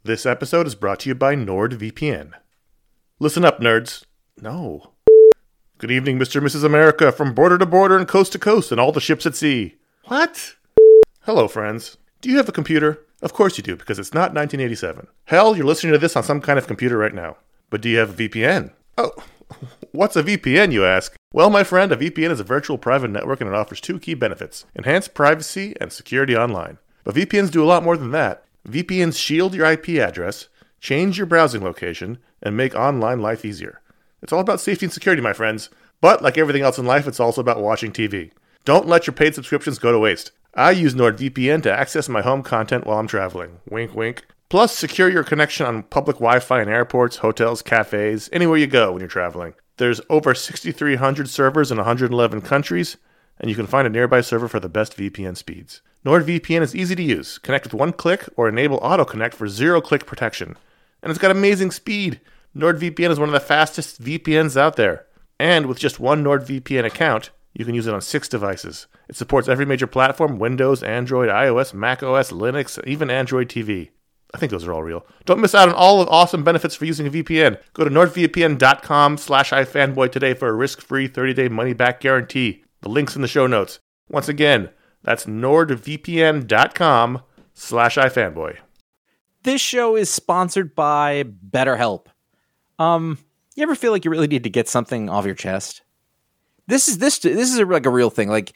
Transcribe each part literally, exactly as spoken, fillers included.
This episode is brought to you by NordVPN. Listen up, nerds. No. Good evening, Mister and Missus America, from border to border and coast to coast and all the ships at sea. What? Hello, friends. Do you have a computer? Of course you do, because it's not nineteen eighty-seven. Hell, you're listening to this on some kind of computer right now. But do you have a V P N? Oh, what's a V P N, you ask? Well, my friend, a V P N is a virtual private network and it offers two key benefits: enhanced privacy and security online. But V P Ns do a lot more than that. V P Ns shield your I P address, change your browsing location, and make online life easier. It's all about safety and security, my friends. But like everything else in life, it's also about watching T V. Don't let your paid subscriptions go to waste. I use NordVPN to access my home content while I'm traveling. Wink, wink. Plus, secure your connection on public Wi-Fi in airports, hotels, cafes, anywhere you go when you're traveling. There's over six thousand three hundred servers in one hundred eleven countries, and you can find a nearby server for the best V P N speeds. NordVPN is easy to use. Connect with one click or enable auto-connect for zero-click protection. And it's got amazing speed. NordVPN is one of the fastest V P Ns out there. And with just one NordVPN account, you can use it on six devices. It supports every major platform: Windows, Android, iOS, macOS, Linux, even Android T V. I think those are all real. Don't miss out on all the awesome benefits for using a V P N. Go to nordvpn.com slash ifanboy today for a risk-free thirty-day money-back guarantee. The link's in the show notes. Once again, that's nordvpn.com slash ifanboy. This show is sponsored by BetterHelp. Um, you ever feel like you really need to get something off your chest? This is this this is a, like a real thing. Like,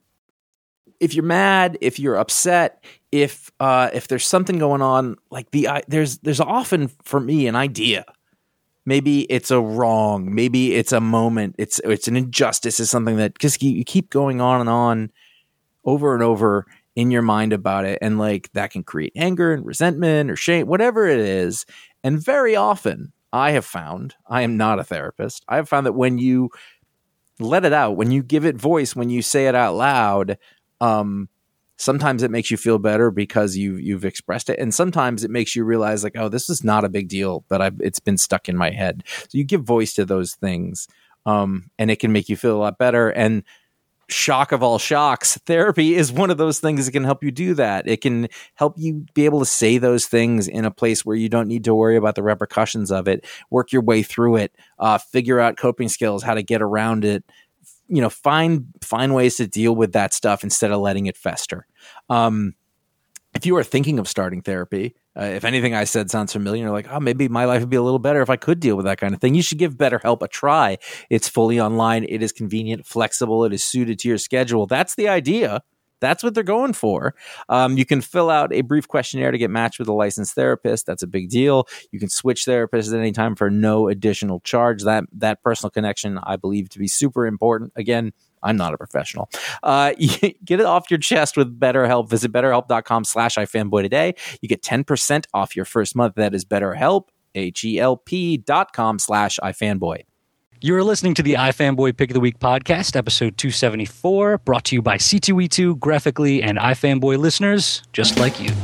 if you're mad, if you're upset, if uh, if there's something going on, like the uh, there's there's often for me an idea. Maybe it's a wrong. Maybe it's a moment. It's it's an injustice. It's something that just you keep going on and on, over and over in your mind about it, and like that can create anger and resentment or shame, whatever it is. And very often, I have found, I am not a therapist, I have found that when you let it out, when you give it voice, when you say it out loud, um, sometimes it makes you feel better because you've you've expressed it, and sometimes it makes you realize like, oh, this is not a big deal, but I've, it's been stuck in my head. So you give voice to those things, um, and it can make you feel a lot better. And shock of all shocks, therapy is one of those things that can help you do that. It can help you be able to say those things in a place where you don't need to worry about the repercussions of it, work your way through it, uh, figure out coping skills, how to get around it, you know, find, find ways to deal with that stuff instead of letting it fester. Um, if you are thinking of starting therapy, uh, if anything I said sounds familiar, you're like, oh, maybe my life would be a little better if I could deal with that kind of thing. You should give BetterHelp a try. It's fully online. It is convenient, flexible. It is suited to your schedule. That's the idea. That's what they're going for. Um, you can fill out a brief questionnaire to get matched with a licensed therapist. That's a big deal. You can switch therapists at any time for no additional charge. That that personal connection, I believe, to be super important. Again, I'm not a professional. Uh, get it off your chest with BetterHelp. Visit betterhelp.com slash ifanboy today. You get ten percent off your first month. That is BetterHelp, H-E-L-P dot com slash ifanboy. You're listening to the iFanboy Pick of the Week podcast, episode two seventy-four, brought to you by C two E two, Graphically, and iFanboy listeners just like you.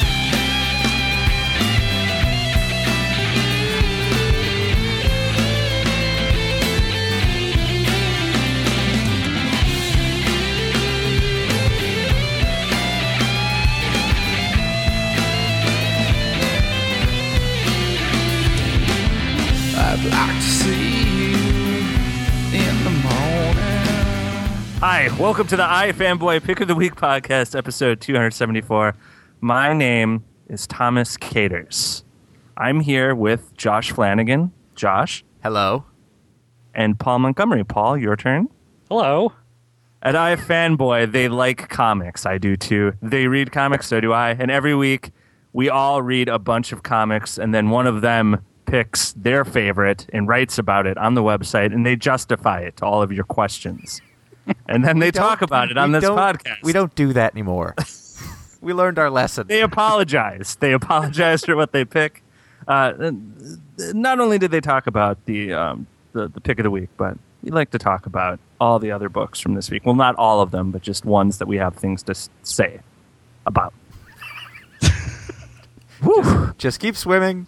I'd like to see you in the morning. Hi, welcome to the iFanboy Pick of the Week podcast, episode two seventy-four. My name is Thomas Caters. I'm here with Josh Flanagan. Josh. Hello. And Paul Montgomery. Paul, your turn. Hello. At iFanboy, they like comics. I do too. They read comics, so do I. And every week, we all read a bunch of comics, and then one of them picks their favorite and writes about it on the website, and they justify it to all of your questions. And then they talk about it on this podcast. We don't do that anymore. We learned our lesson. They apologize. They apologize for what they pick. Uh, not only did they talk about the, um, the the pick of the week, but we like to talk about all the other books from this week. Well, not all of them, but just ones that we have things to say about. just, just keep swimming.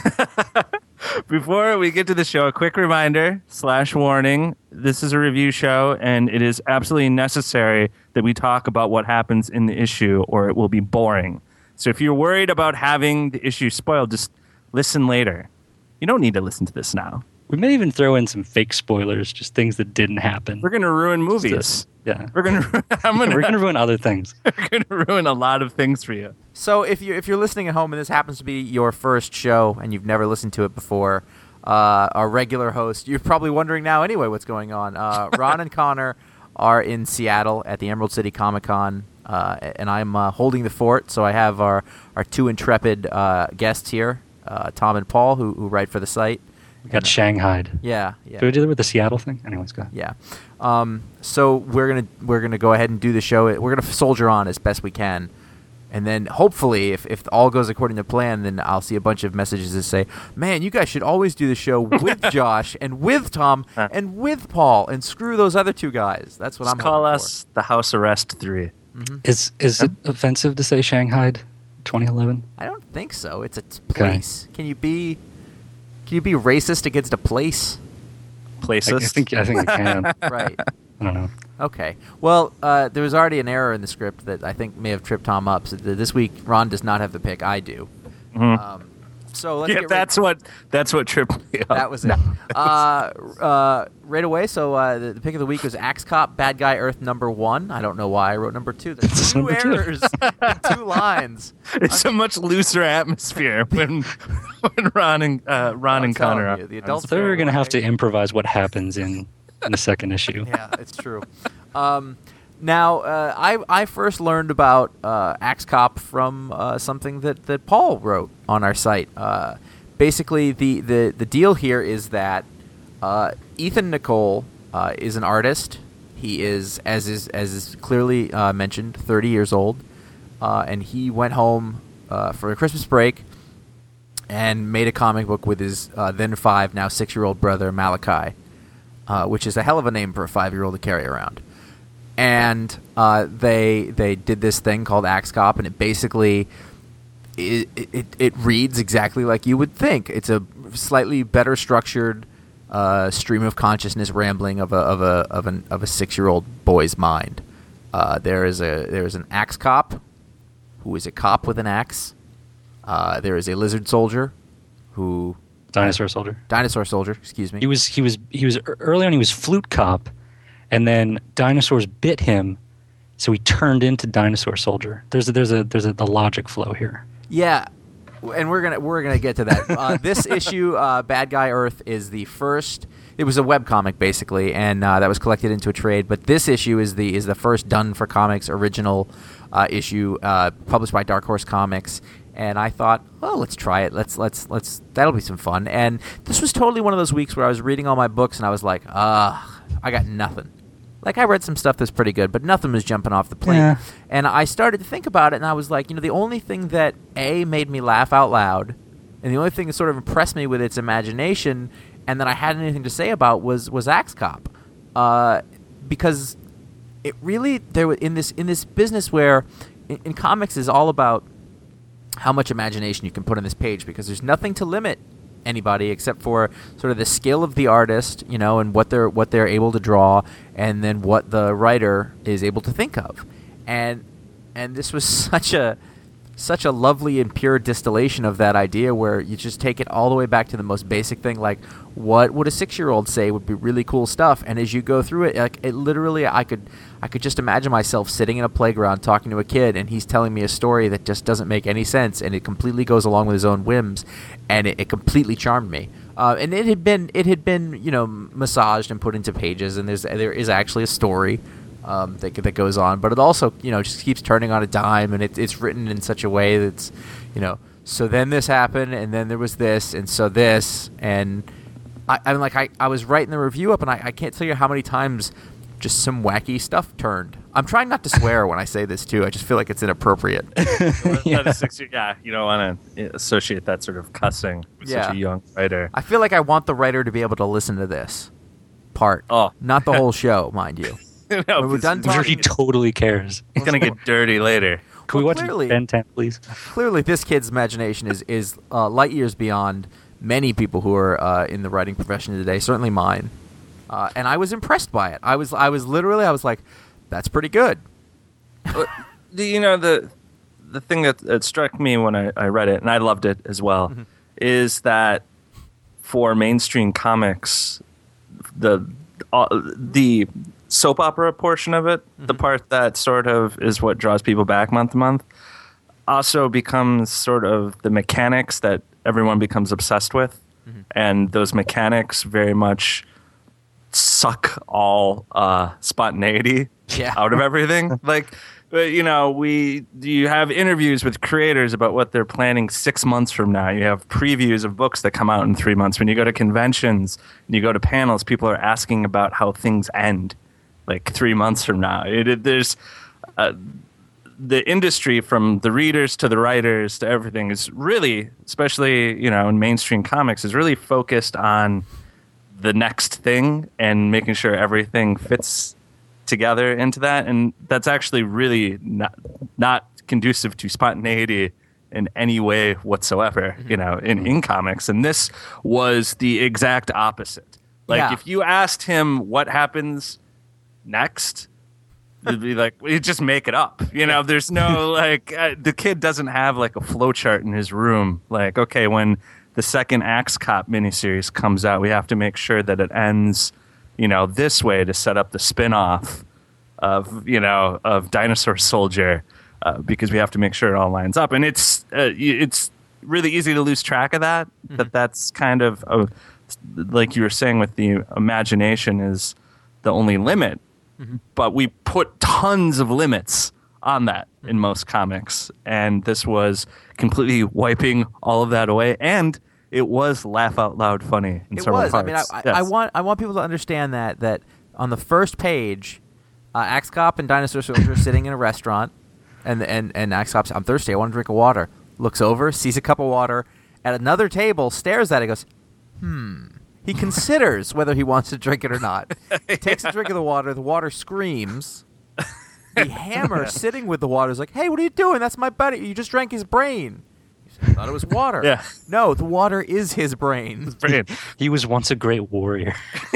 Before we get to the show, a quick reminder slash warning. This is a review show, and it is absolutely necessary that we talk about what happens in the issue, or it will be boring. So if you're worried about having the issue spoiled, just listen later. You don't need to listen to this now. We may even throw in some fake spoilers, just things that didn't happen. We're going to ruin movies. Just, yeah. We're going to I'm gonna, We're going to ruin other things. We're going to ruin a lot of things for you. So if you if you're listening at home and this happens to be your first show and you've never listened to it before, uh, our regular host, you're probably wondering now anyway what's going on. Uh, Ron and Connor are in Seattle at the Emerald City Comic Con, uh, and I'm uh, holding the fort. So I have our our two intrepid uh, guests here, uh, Tom and Paul, who who write for the site. We got Shanghaied. Yeah, yeah. Did we do that with the Seattle thing? Anyways, go ahead. Yeah. Um, so we're gonna we're gonna go ahead and do the show. We're gonna soldier on as best we can, and then hopefully, if if all goes according to plan, then I'll see a bunch of messages that say, "Man, you guys should always do the show with Josh and with Tom and with Paul, and screw those other two guys." That's what Just I'm. call hoping us the House Arrest Three. Mm-hmm. Is is it offensive to say Shanghaied twenty eleven? I don't think so. It's a t- Okay. place. Can you be? Can you be racist against a place? I, I Places. think I think it can. Right. I don't know. Okay. Well, uh, there was already an error in the script that I think may have tripped Tom up. So th- this week, Ron does not have the pick. I do. Mhm. Um, so let's yeah, get that's what that's what tripped me up. That was it. uh, uh, right away. So uh, the, the pick of the week was Axe Cop, Bad Guy Earth number one. I don't know why I wrote number two. There's It's two number two. errors in two lines. It's a much looser atmosphere when when Ron and uh, Ron I'm and Connor telling are. you, the adults So we're feel gonna have to like- improvise what happens in in the second issue. Yeah, it's true. Um, now, uh, I I first learned about uh, Axe Cop from uh, something that, that Paul wrote on our site. Uh, basically, the, the, the deal here is that uh, Ethan Nicole uh, is an artist. He is, as is as is clearly uh, mentioned, thirty years old, uh, and he went home uh, for a Christmas break and made a comic book with his uh, then five, now six-year-old brother Malachi, uh, which is a hell of a name for a five-year-old to carry around. And uh, they they did this thing called Axe Cop, and it basically it, it it reads exactly like you would think. It's a slightly better structured uh, stream of consciousness rambling of a of a of an of a six-year-old boy's mind. Uh, there is a there is an axe cop who is a cop with an axe. Uh, there is a lizard soldier who Dinosaur soldier. dinosaur soldier. Excuse me. He was he was he was early on. He was flute cop, and then dinosaurs bit him, so he turned into dinosaur soldier. There's a, there's a there's a the logic flow here. Yeah, and we're gonna we're gonna get to that. Uh, this issue, uh, Bad Guy Earth, is the first. It was a webcomic basically, and uh, that was collected into a trade. But this issue is the is the first Done for Comics original uh, issue, uh, published by Dark Horse Comics. And I thought, oh, let's try it. Let's let's let's. That'll be some fun. And this was totally one of those weeks where I was reading all my books, and I was like, ah, I got nothing. Like, I read some stuff that's pretty good, but nothing was jumping off the plate. Yeah. And I started to think about it, and I was like, you know, the only thing that, A, made me laugh out loud, and the only thing that sort of impressed me with its imagination, and that I had anything to say about, was was Axe Cop. Uh, because it really, there in this in this business where, in, in comics is all about how much imagination you can put on this page, because there's nothing to limit anybody except for sort of the skill of the artist, you know, and what they're what they're able to draw, and then what the writer is able to think of. And and this was such a such a lovely and pure distillation of that idea, where you just take it all the way back to the most basic thing, like what would a six-year-old say would be really cool stuff. And as you go through it, like it literally, I could I could just imagine myself sitting in a playground talking to a kid, and he's telling me a story that just doesn't make any sense, and it completely goes along with his own whims, and it, it completely charmed me. Uh, and it had been it had been you know massaged and put into pages, and there's there is actually a story um, that that goes on, but it also you know just keeps turning on a dime, and it, it's written in such a way that's you know so then this happened, and then there was this, and so this, and I, I'm like I, I was writing the review up, and I, I can't tell you how many times just some wacky stuff turned. I'm trying not to swear when I say this too. I just feel like it's inappropriate. yeah. yeah, you don't want to associate that sort of cussing with Yeah. such a young writer. I feel like I want the writer to be able to listen to this part. Oh. Not the whole show, mind you. no, When we're done I'm sure he talking, totally cares. It's gonna get dirty later. Can we Well, watch clearly- Ben ten, please? clearly this kid's imagination is, is uh, light years beyond many people who are uh, in the writing profession today, certainly mine. Uh, and I was impressed by it. I was I was literally, I was like, that's pretty good. The- you know the the thing that, that struck me when I, I read it, and I loved it as well, mm-hmm. is that for mainstream comics, the uh, the soap opera portion of it, mm-hmm. the part that sort of is what draws people back month to month, also becomes sort of the mechanics that everyone becomes obsessed with. Mm-hmm. And those mechanics very much suck all uh, spontaneity yeah. out of everything. Like, but, you know, we you have interviews with creators about what they're planning six months from now. You have previews of books that come out in three months. When you go to conventions and you go to panels, people are asking about how things end, like three months from now. It, it, there's uh, the industry, from the readers to the writers to everything, is really, especially, you know, in mainstream comics, is really focused on the next thing and making sure everything fits together into that. And that's actually really not not conducive to spontaneity in any way whatsoever, mm-hmm. you know, in, in comics. And this was the exact opposite. Like, yeah. if you asked him what happens next, it'd be like, you just make it up. You know, there's no, like, uh, the kid doesn't have, like, a flowchart in his room. Like, okay, when the second Axe Cop miniseries comes out, we have to make sure that it ends, you know, this way to set up the spin-off of, you know, of Dinosaur Soldier, uh, because we have to make sure it all lines up. And it's uh, it's really easy to lose track of that, mm-hmm. that that's kind of, a, like you were saying with the imagination is the only limit. Mm-hmm. But we put tons of limits on that mm-hmm. in most comics. And this was completely wiping all of that away. And it was laugh out loud funny in it several was. parts. I mean, I, yes. I want I want people to understand that that on the first page, uh, Axe Cop and Dinosaur Soldier are sitting in a restaurant, and and and Axe Cop's, I'm thirsty, I want to drink a water. Looks over, sees a cup of water at another table, stares at it, goes, hmm. He considers whether he wants to drink it or not. He takes a drink of the water. The water screams. The hammer sitting with the water is like, hey, what are you doing? That's my buddy. You just drank his brain. I thought it was water. Yeah. No, the water is his brain. His brain. He was once a great warrior.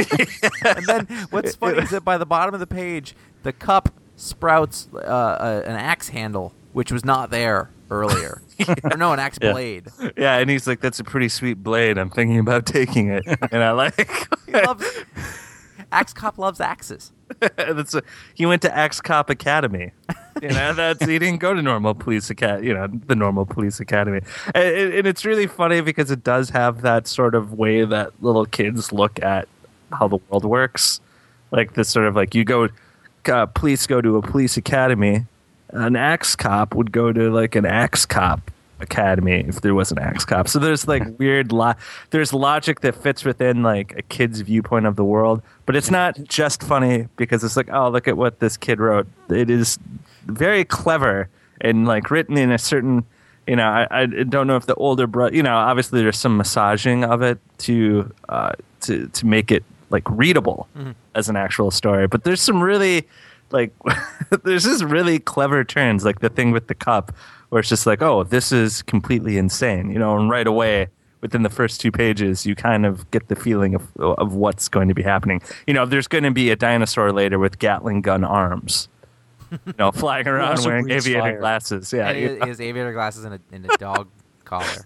And then what's funny is that by the bottom of the page, the cup sprouts uh, uh, an axe handle, which was not there earlier. yeah. Or no, an axe yeah. blade. Yeah, and he's like, that's a pretty sweet blade. I'm thinking about taking it. And I like... He loves it. Axe Cop loves axes. That's a, he went to Axe Cop Academy. You know, that's he didn't go to normal police academy. You know, the normal police academy, and, and it's really funny because it does have that sort of way that little kids look at how the world works, like this sort of like you go, uh, police go to a police academy, an Axe Cop would go to like an Axe Cop Academy if there was an Axe Cop. So there's like weird lo- there's logic that fits within like a kid's viewpoint of the world, but it's not just funny because it's like, oh, look at what this kid wrote. It is very clever and like written in a certain, you know, I, I don't know if the older brother, you know, obviously there's some massaging of it to uh, to to make it like readable mm-hmm. as an actual story, but there's some really like there's just really clever turns, like the thing with the cup, where it's just like, oh, this is completely insane, you know, and right away within the first two pages, you kind of get the feeling of of what's going to be happening. You know, there's going to be a dinosaur later with Gatling gun arms, you know, flying around wearing aviator fire. glasses. Yeah, and he, he has aviator glasses and a, and a dog collar.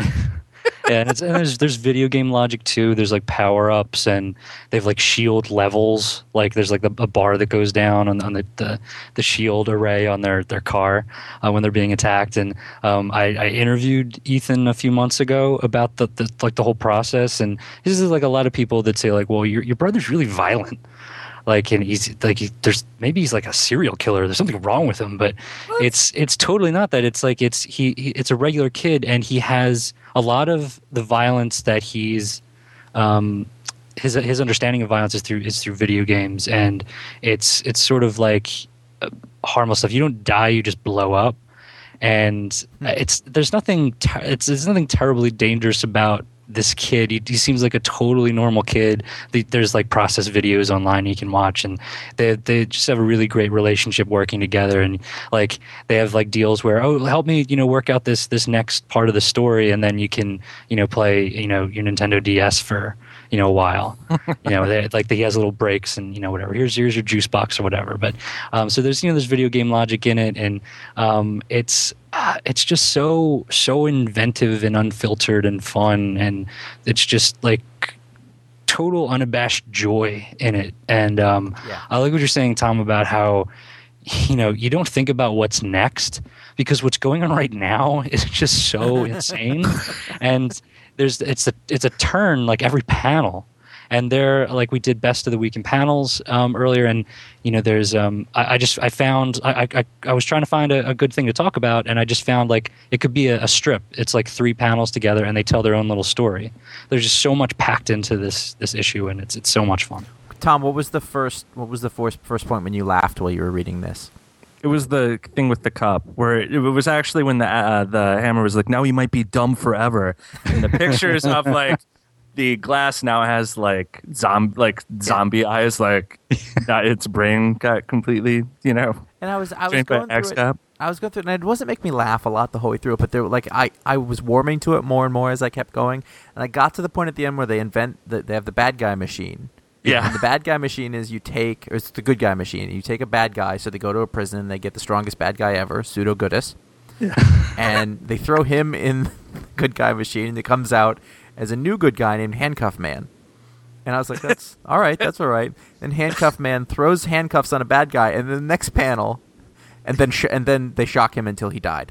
Yeah, and, it's, and there's there's video game logic too. There's like power ups, and they have like shield levels. Like there's like a, a bar that goes down on, on the, the the shield array on their their car uh, when they're being attacked. And um, I, I interviewed Ethan a few months ago about the, the like the whole process. And this is like a lot of people that say like, well, your your brother's really violent. Like, and he's like, he, there's maybe he's like a serial killer. There's something wrong with him, but what? it's it's totally not that. It's like it's he, he it's a regular kid, and he has a lot of the violence that he's um, his his understanding of violence is through is through video games, and it's it's sort of like uh, harmless stuff. You don't die, you just blow up, and hmm. it's there's nothing ter- it's there's nothing terribly dangerous about this kid. He, he seems like a totally normal kid. The, there's like process videos online you can watch, and they they just have a really great relationship working together. And like they have like deals where, oh, help me, you know, work out this this next part of the story, and then you can, you know, play, you know, your Nintendo D S for, you know, a while. You know, they, like he has little breaks and, you know, whatever. Here's here's your juice box or whatever. But um, so there's, you know, there's video game logic in it, and um, it's uh, it's just so so inventive and unfiltered and fun, and it's just like total unabashed joy in it. And um, Yeah. I like what you're saying, Tom, about how you know you don't think about what's next because what's going on right now is just so insane, and there's it's a it's a turn like every panel. And there, like we did best of the week in panels um, earlier, and you know, there's um, I, I just I found I, I I was trying to find a, a good thing to talk about, and I just found like it could be a, a strip. It's like three panels together, and they tell their own little story. There's just so much packed into this this issue, and it's it's so much fun. Tom, what was the first what was the first first point when you laughed while you were reading this? It was the thing with the cup, where it, it was actually when the uh, the hammer was like, "Now he might be dumb forever," and the pictures of like. The glass now has like zombie, like zombie yeah. eyes, like that its brain got completely, you know. And I was, I was trained by going through it. X-Cop. I was going through it, and it wasn't make me laugh a lot the whole way through it, but there, like, I, I was warming to it more and more as I kept going, and I got to the point at the end where they invent, the, they have the bad guy machine. Yeah. And the bad guy machine is you take, or it's the good guy machine. You take a bad guy, so they go to a prison and they get the strongest bad guy ever, Pseudo Goodus, yeah. and they throw him in the good guy machine, and it comes out as a new good guy named Handcuff Man. And I was like, that's all right, that's all right. And Handcuff Man throws handcuffs on a bad guy, and then the next panel, and then sh- and then they shock him until he died.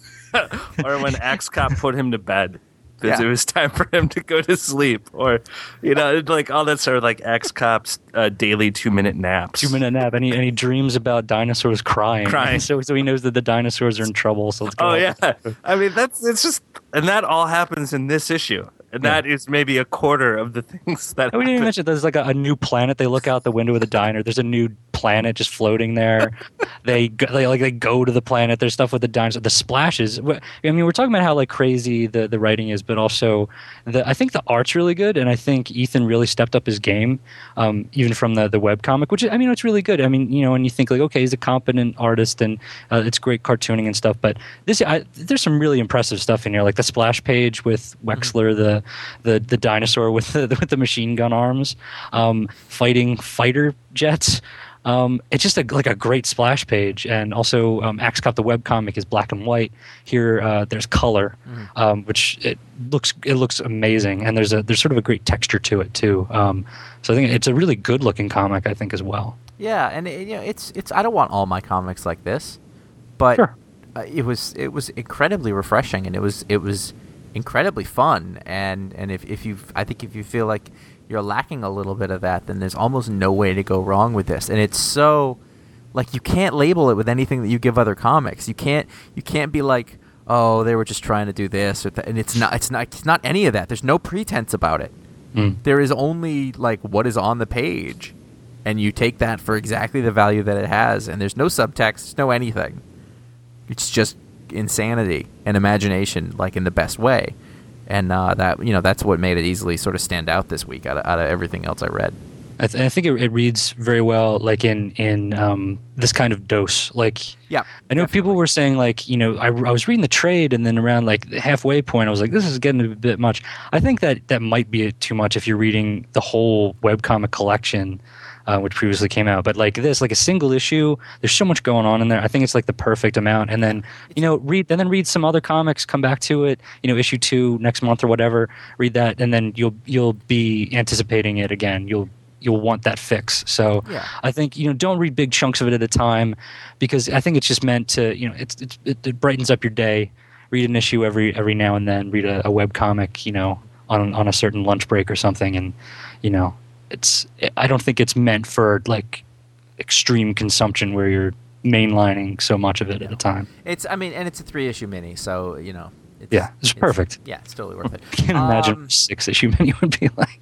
Or when X-Cop put him to bed because Yeah. it was time for him to go to sleep. Or, you know, like all that sort of like X-Cop's uh, daily two-minute naps. Two minute nap, and he, and he dreams about dinosaurs crying. Crying. so so he knows that the dinosaurs are in trouble. So let's go. Oh, out. yeah. I mean, that's it's just, and that all happens in this issue. And Yeah. that is maybe a quarter of the things that Oh, we didn't even happen. mention there's like a, a new planet. They look out the window of the diner. There's a new planet just floating there. they go, they like they go to the planet. There's stuff with the dinosaur. The splashes. I mean, we're talking about how like crazy the, the writing is, but also the I think the art's really good, and I think Ethan really stepped up his game, um, even from the the webcomic, which I mean it's really good. I mean, you know, and you think like okay, he's a competent artist and uh, it's great cartooning and stuff, but this I, there's some really impressive stuff in here, like the splash page with Wexler, the the the dinosaur with the with the machine gun arms, um, fighting fighter jets. Um, it's just a, like a great splash page, and also um, X-Cop the webcomic is black and white. Here, uh, there's color, um, which it looks it looks amazing, and there's a there's sort of a great texture to it too. Um, so I think it's a really good looking comic, I think, as well. Yeah, and it, you know, it's it's. I don't want all my comics like this, but Sure. uh, it was it was incredibly refreshing, and it was it was incredibly fun. And and if if you, I think if you feel like you're lacking a little bit of that, then there's almost no way to go wrong with this. And it's so, like, you can't label it with anything that you give other comics. You can't you can't be like, oh, they were just trying to do this or that. And it's not it's not it's not any of that. There's no pretense about it. Mm. There is only like what is on the page, and you take that for exactly the value that it has. And there's no subtext, no anything. It's just insanity and imagination, like in the best way. And uh, that you know that's what made it easily sort of stand out this week out of, out of everything else I read. I, th- I think it, it reads very well, like in in um, this kind of dose. Like, Yeah, I know definitely. people were saying, like, you know, I, I was reading the trade, and then around like the halfway point, I was like, this is getting a bit much. I think that that might be too much if you're reading the whole webcomic collection, uh, which previously came out. But like this, like a single issue, there's so much going on in there. I think it's like the perfect amount. And then, you know, read and then read some other comics, come back to it, you know, issue two next month or whatever. Read that, and then you'll you'll be anticipating it again. You'll you'll want that fix. So Yeah. I think, you know, don't read big chunks of it at a time, because I think it's just meant to, you know, it's, it's it, it brightens up your day. Read an issue every every now and then. Read a, a web comic, you know, on on a certain lunch break or something, and you know, it's I don't think it's meant for like extreme consumption where you're mainlining so much of it at a time. It's I mean, and it's a three issue mini, so you know. It's, Yeah, it's perfect. Yeah, it's totally worth it. I can't imagine Um, what a six issue menu would be like.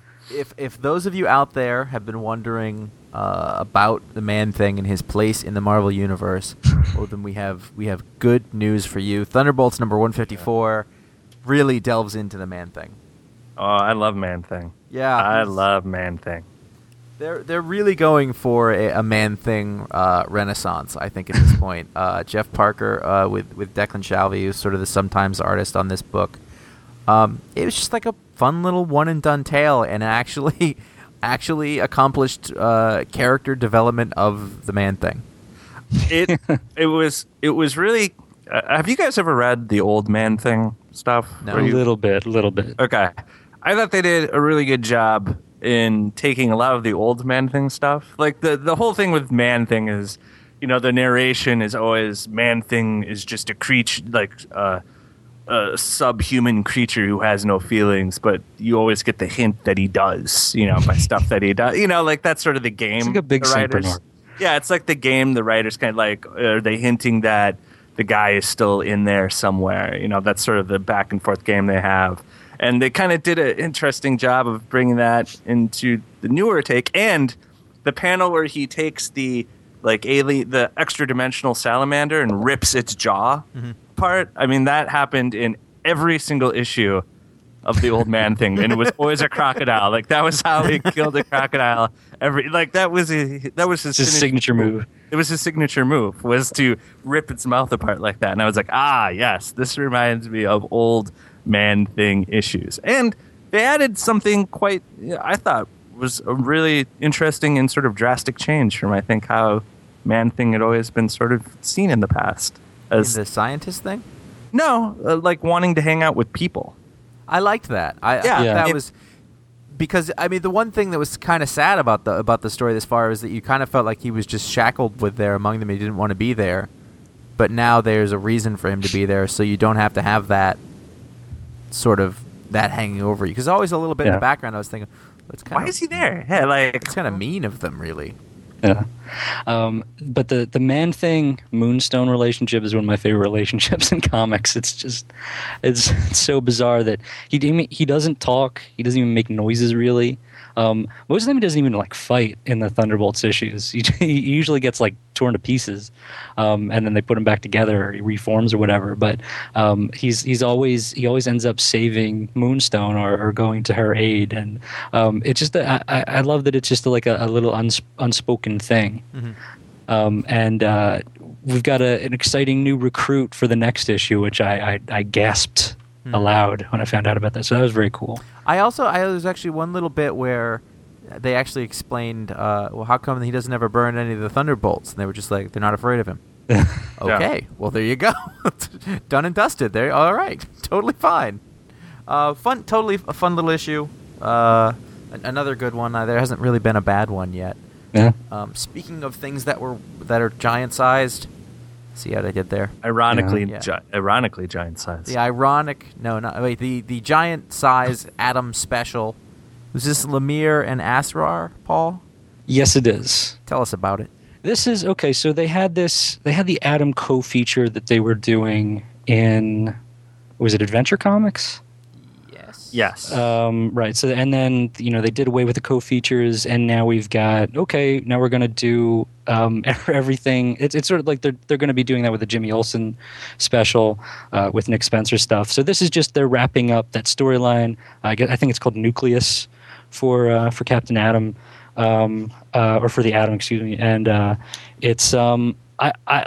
If if those of you out there have been wondering uh, about the Man-Thing and his place in the Marvel universe, well, then we have we have good news for you. Thunderbolts number one fifty-four really delves into the Man-Thing. Oh, I love Man-Thing. Yeah, I he's- love Man-Thing. They're they're really going for a, a Man-Thing uh, renaissance, I think, at this point. Uh, Jeff Parker uh, with with Declan Shalvey, who's sort of the sometimes artist on this book. Um, it was just like a fun little one and done tale, and actually actually accomplished uh, character development of the Man-Thing. It it was it was really uh, have you guys ever read the Old Man Thing stuff? No. Where A you- little bit, a little bit. Okay. I thought they did a really good job in taking a lot of the Old Man Thing stuff. Like, the, the whole thing with Man Thing is, you know, the narration is always Man Thing is just a creature, like uh, a subhuman creature who has no feelings, but you always get the hint that he does, you know, by stuff that he does. You know, like, that's sort of the game. It's like a big the Saint writers- Bernard. Yeah, it's like the game the writers kind of like, are they hinting that the guy is still in there somewhere? You know, that's sort of the back and forth game they have. And they kind of did an interesting job of bringing that into the newer take. And the panel where he takes the like alien, the extra dimensional salamander and rips its jaw apart. I mean, that happened in every single issue of the Old Man Thing, and it was always a crocodile. Like, that was how he killed a crocodile. Every like that was a, that was his, It's his signature move. It was his signature move, was to rip its mouth apart like that. And I was like, ah, yes, this reminds me of Old Man Thing issues. And they added something quite, I thought, was a really interesting and sort of drastic change from, I think, how Man Thing had always been sort of seen in the past. As The scientist thing? no, uh, like wanting to hang out with people. I liked that. I, Yeah. I Yeah. that It- was because I mean the one thing that was kind of sad about the about the story this far is that you kind of felt like he was just shackled with there among them. He didn't want to be there, but now there's a reason for him to be there, so you don't have to have that sort of that hanging over you. Because always a little bit in Yeah. the background, I was thinking, it's kind Why of is he there? Yeah, like it's kind of mean of them, really. Yeah. Um, but the, the Man Thing Moonstone relationship is one of my favorite relationships in comics. It's just, it's, it's so bizarre that he he doesn't talk. He doesn't even make noises, really. Um, most of the time he doesn't even like fight in the Thunderbolts issues. He, he usually gets like torn to pieces, um, and then they put him back together, or he reforms or whatever. But um, he's he's always he always ends up saving Moonstone or, or going to her aid, and um, it's just a, I, I love that it's just like a, a little uns, unspoken thing. Um, and uh, we've got a, an exciting new recruit for the next issue, which I, I, I gasped aloud when I found out about that. So that was very cool. I also I there's actually one little bit where they actually explained, uh, well, how come he doesn't ever burn any of the Thunderbolts? And they were just like, they're not afraid of him. Okay, well, there you go. Done and dusted. There, all right, totally fine. Uh, fun, totally a fun little issue. Uh, an- another good one. Uh, there hasn't really been a bad one yet. Yeah. Um, speaking of things that were that are giant sized, see how I did there. ironically, Yeah. gi- ironically giant size. The ironic, no, not wait. The the giant size Atom special. Was this Lemire and Asrar, Paul? Yes, it is. Tell us about it. This is okay. So they had this. They had the Atom co-feature that they were doing in. Was it Adventure Comics? Yes. Yes. Um, right. So and then you know they did away with the co-features, and now we've got okay. Now we're gonna do um, everything. It's it's sort of like they're they're gonna be doing that with the Jimmy Olsen special uh, with Nick Spencer stuff. So this is just they're wrapping up that storyline. I get. I think it's called Nucleus for uh, for Captain Atom, um, uh, or for the Atom, excuse me. And uh, it's um, I I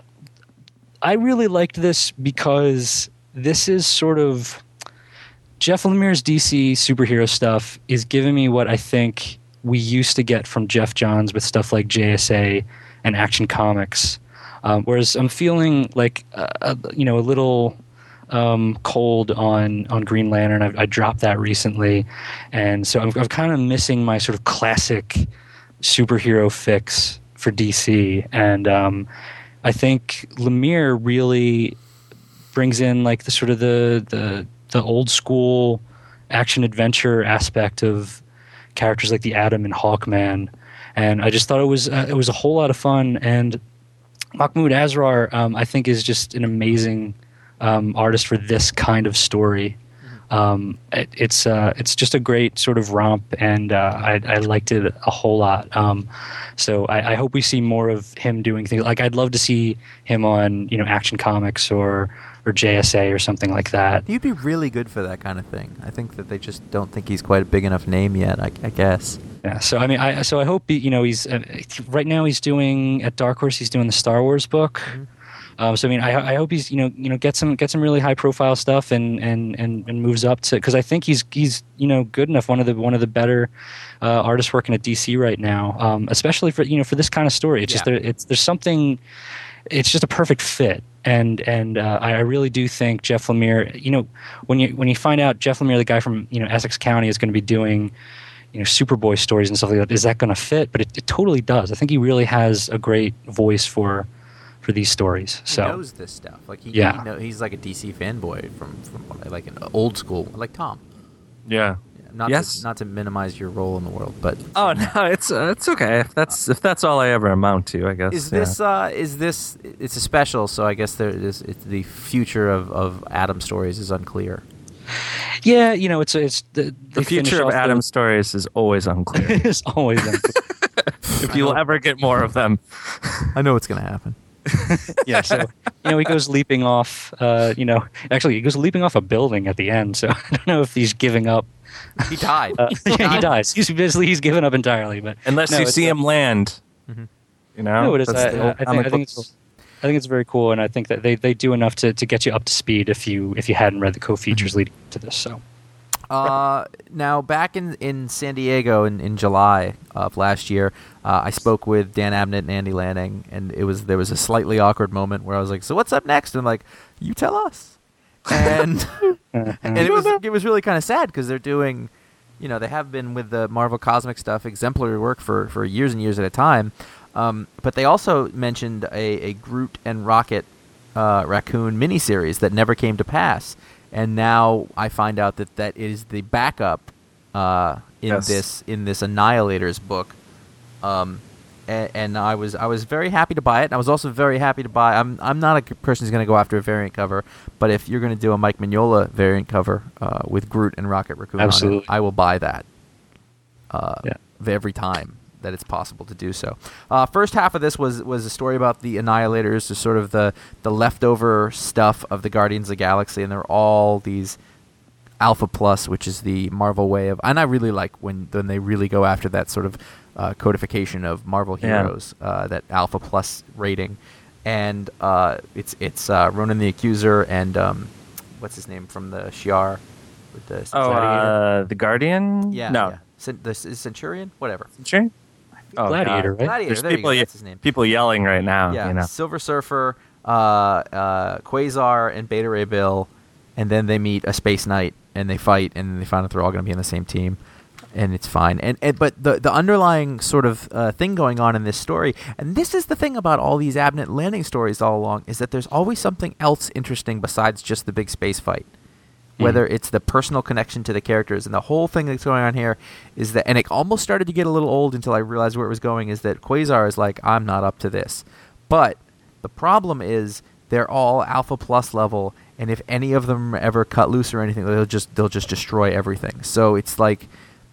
I really liked this because this is sort of. Jeff Lemire's D C superhero stuff is giving me what I think we used to get from Jeff Johns with stuff like J S A and Action Comics. Um, whereas I'm feeling like, uh, a, you know, a little um, cold on, on Green Lantern. I, I dropped that recently. And so I'm, I'm kind of missing my sort of classic superhero fix for D C. And um, I think Lemire really brings in like the sort of the, the, the old school action adventure aspect of characters like the Atom and Hawkman, and I just thought it was uh, it was a whole lot of fun. And Mahmoud Asrar, um, I think, is just an amazing um, artist for this kind of story. Um, it, it's uh, it's just a great sort of romp, and uh, I, I liked it a whole lot. Um, so I, I hope we see more of him doing things. Like I'd love to see him on you know Action Comics or. or J S A or something like that. He'd be really good for that kind of thing. I think that they just don't think he's quite a big enough name yet. I, I guess. Yeah. So I mean, I so I hope he, you know he's uh, right now he's doing at Dark Horse. He's doing the Star Wars book. Mm-hmm. Um, so I mean, I, I hope he's you know you know get some get some really high profile stuff and and and, and moves up to because I think he's he's you know good enough. One of the one of the better uh, artists working at D C right now, um, especially for you know for this kind of story. It's just Yeah. there, it's there's something. it's just a perfect fit. And and uh, I really do think Jeff Lemire, you know, when you when you find out Jeff Lemire, the guy from you know Essex County, is going to be doing you know Superboy stories and stuff like that, is that going to fit? But it, it totally does. I think he really has a great voice for for these stories. So He knows this stuff. Like he, Yeah. he know, he's like a D C fanboy from from what I- like an old school, like Tom. Yeah. Not Yes. to, not to minimize your role in the world, but Oh no, it's uh, it's okay if that's if that's all I ever amount to. I guess. is yeah. this uh, is this it's a special? So I guess there is it's the future of, of Adam stories is unclear. yeah, you know, it's it's the, the future of Adam stories is always unclear. is always unclear. If you'll ever get more of them. I know what's going to happen. Yeah, so you know he goes leaping off. Uh, you know, actually he goes leaping off a building at the end. So I don't know if he's giving up. He died. Uh, yeah, he dies. He's basically he's given up entirely. But Unless no, you it's, see uh, him land. Mhm. You know? No, it is. That's I, the I, old I think, comic I think book. it's. I think it's very cool, and I think that they, they do enough to, to get you up to speed if you if you hadn't read the co-features leading to this. So Uh, now, back in, in San Diego in, in July of last year, uh, I spoke with Dan Abnett and Andy Lanning, and it was there was a slightly awkward moment where I was like, "So what's up next?" And I'm like, "You tell us." And and it was it was really kind of sad because they're doing, you know, they have been with the Marvel Cosmic stuff, exemplary work for, for years and years at a time. Um, but they also mentioned a, a Groot and Rocket uh, Raccoon miniseries that never came to pass. And now I find out that that is the backup uh, in Yes. this in this Annihilators book, um, and, and I was I was very happy to buy it. And I was also very happy to buy. I'm I'm not a g- person who's going to go after a variant cover, but if you're going to do a Mike Mignola variant cover uh, with Groot and Rocket Raccoon, on it, Absolutely. I will buy that uh, Yeah. every time that it's possible to do so. Uh, first half of this was was a story about the Annihilators, the sort of the the leftover stuff of the Guardians of the Galaxy, and they're all these Alpha Plus, which is the Marvel way of, and I really like when when they really go after that sort of uh, codification of Marvel Yeah. heroes, uh, that Alpha Plus rating, and uh, it's it's uh, Ronan the Accuser and um, what's his name from the Shi'ar with the Oh, Gladiator? uh, the Guardian? yeah, No. yeah. Cen- the C- Centurion, whatever. Centurion? Oh, Gladiator, God. right? Gladiator, There's there you people, go, ye- that's his name. people yelling right now. Yeah, You know. Silver Surfer, uh, uh, Quasar, and Beta Ray Bill, and then they meet a Space Knight, and they fight, and they find out they're all going to be on the same team, and it's fine. And, and but the the underlying sort of uh, thing going on in this story, and this is the thing about all these Abnett Landing stories all along, is that there's always something else interesting besides just the big space fight. Whether it's the personal connection to the characters, and the whole thing that's going on here is that, and it almost started to get a little old until I realized where it was going, is that Quasar is like, I'm not up to this. But the problem is they're all Alpha Plus level, and if any of them ever cut loose or anything, they'll just they'll just destroy everything. So it's like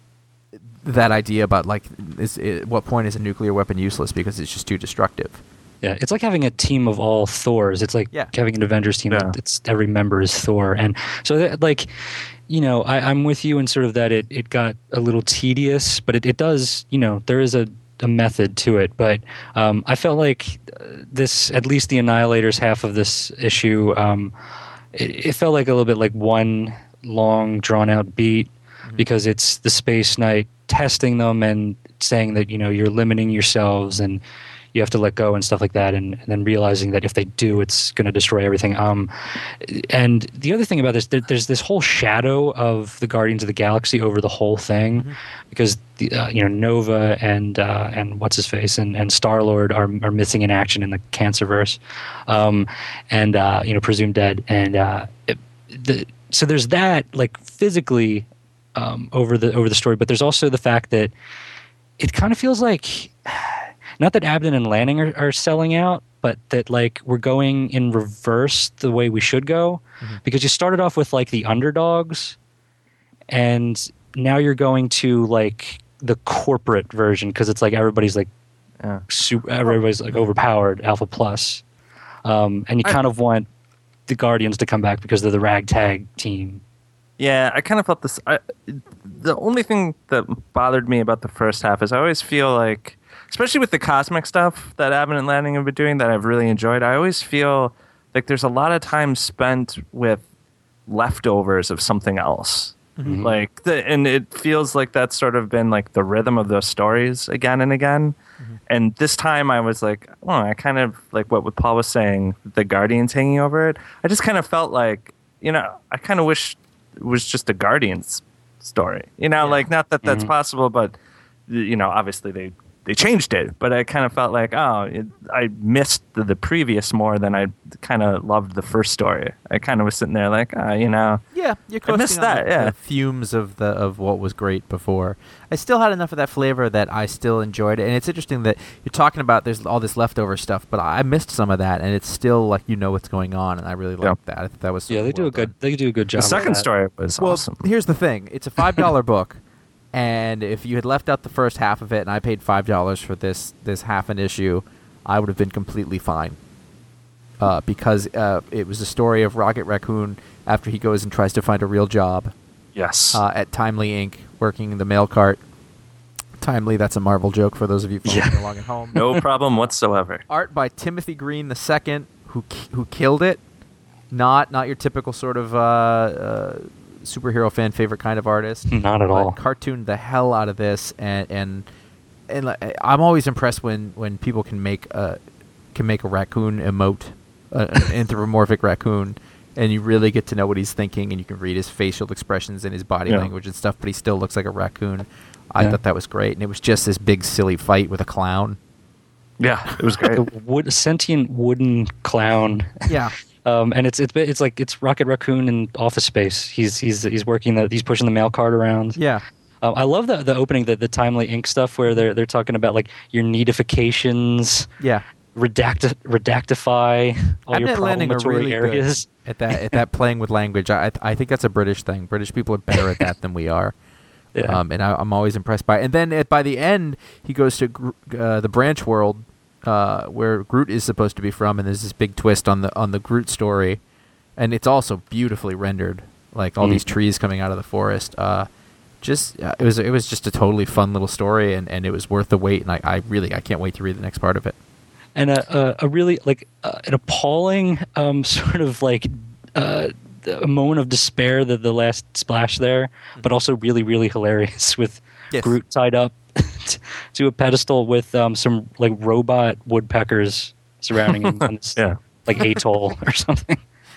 that idea about like, is, at what point is a nuclear weapon useless because it's just too destructive? yeah, it's like having a team of all Thors. It's like Yeah. having an Avengers team. Yeah. It's every member is Thor, and so that, like, you know, I, I'm with you in sort of that it, it got a little tedious, but it, it does, you know, there is a, a method to it. But um, I felt like uh, this, at least the Annihilators half of this issue, um, it, it felt like a little bit like one long drawn out beat because it's the Space Knight testing them and saying that, you know, you're limiting yourselves and you have to let go and stuff like that, and, and then realizing that if they do, it's going to destroy everything. Um, and the other thing about this, there, there's this whole shadow of the Guardians of the Galaxy over the whole thing, because the, uh, you know, Nova and uh, and what's his face and, and Star Lord are are missing in action in the Cancerverse, um, and uh, you know, presumed dead. And uh, it, the, so there's that, like, physically um, over the over the story, but there's also the fact that it kind of feels like. Not that Abnett and Lanning are, are selling out, but that, like, we're going in reverse the way we should go, Mm-hmm. because you started off with, like, the underdogs, and now you're going to, like, the corporate version, because it's like everybody's like Yeah. super, everybody's like overpowered Alpha Plus, um, and you I- kind of want the Guardians to come back because they're the ragtag team. Yeah, I kind of felt this. I, the only thing that bothered me about the first half is I always feel like, especially with the cosmic stuff that Abnett and Lanning have been doing that I've really enjoyed, I always feel like there's a lot of time spent with leftovers of something else. Mhm. Like, the, and it feels like that's sort of been like the rhythm of those stories again and again. Mm-hmm. And this time I was like, oh, I kind of like what Paul was saying, the Guardians hanging over it. I just kind of felt like, you know, I kind of wish it was just a Guardians story. You know, Yeah. like not that that's Mhm. possible, but you know, obviously they they changed it. But I kind of felt like, oh, it, I missed the, the previous more than I kind of loved the first story. I kind of was sitting there like, ah, you know, Yeah, you're I missed coasting on that, the, yeah. the fumes of the of what was great before. I still had enough of that flavor that I still enjoyed it, and it's interesting that you're talking about there's all this leftover stuff, but I missed some of that, and it's still like you know what's going on, and I really Yeah. like that. I think that was Yeah, they do well a good done. they do a good job. the with second that. story was Well, awesome. here's the thing: it's a five dollar book, and if you had left out the first half of it, and I paid five dollars for this this half an issue, I would have been completely fine. Uh, because uh, it was the story of Rocket Raccoon after he goes and tries to find a real job Yes. uh, at Timely Incorporated, working in the mail cart. Timely, that's a Marvel joke for those of you following Yeah. along at home. No problem whatsoever. Art by Timothy Green the second, who ki- who killed it. Not not your typical sort of uh, uh, superhero fan favorite kind of artist. Not at but all. Cartooned the hell out of this, and and and like, I'm always impressed when, when people can make a can make a raccoon emote, uh, an anthropomorphic raccoon, and you really get to know what he's thinking, and you can read his facial expressions and his body Yeah. language and stuff. But he still looks like a raccoon. I Yeah. thought that was great, and it was just this big silly fight with a clown. Yeah, it was great. The wood, sentient wooden clown. Yeah. Um, and it's it's it's like it's Rocket Raccoon in Office Space. He's he's he's working the he's pushing the mail cart around. Yeah. Um, I love the the opening, the the Timely Ink stuff where they're they're talking about like your needifications, Yeah. redact redactify all your Adnet Landing are proclamatory really areas. good at that at that playing with language. I I think that's a British thing. British people are better at that than we are. Yeah. Um, and I, I'm always impressed by it. And then at, by the end, he goes to Gro- uh, the branch world uh, where Groot is supposed to be from, and there's this big twist on the on the Groot story, and it's also beautifully rendered, like all Mm. these trees coming out of the forest. Uh, just uh, it was it was just a totally fun little story, and, and it was worth the wait. And I, I really I can't wait to read the next part of it. and a, a, a really like uh, an appalling um, sort of like uh, a moment of despair that the last splash there, but also really really hilarious with Yes. Groot tied up to a pedestal with um, some like robot woodpeckers surrounding him on this Yeah. like atoll or something,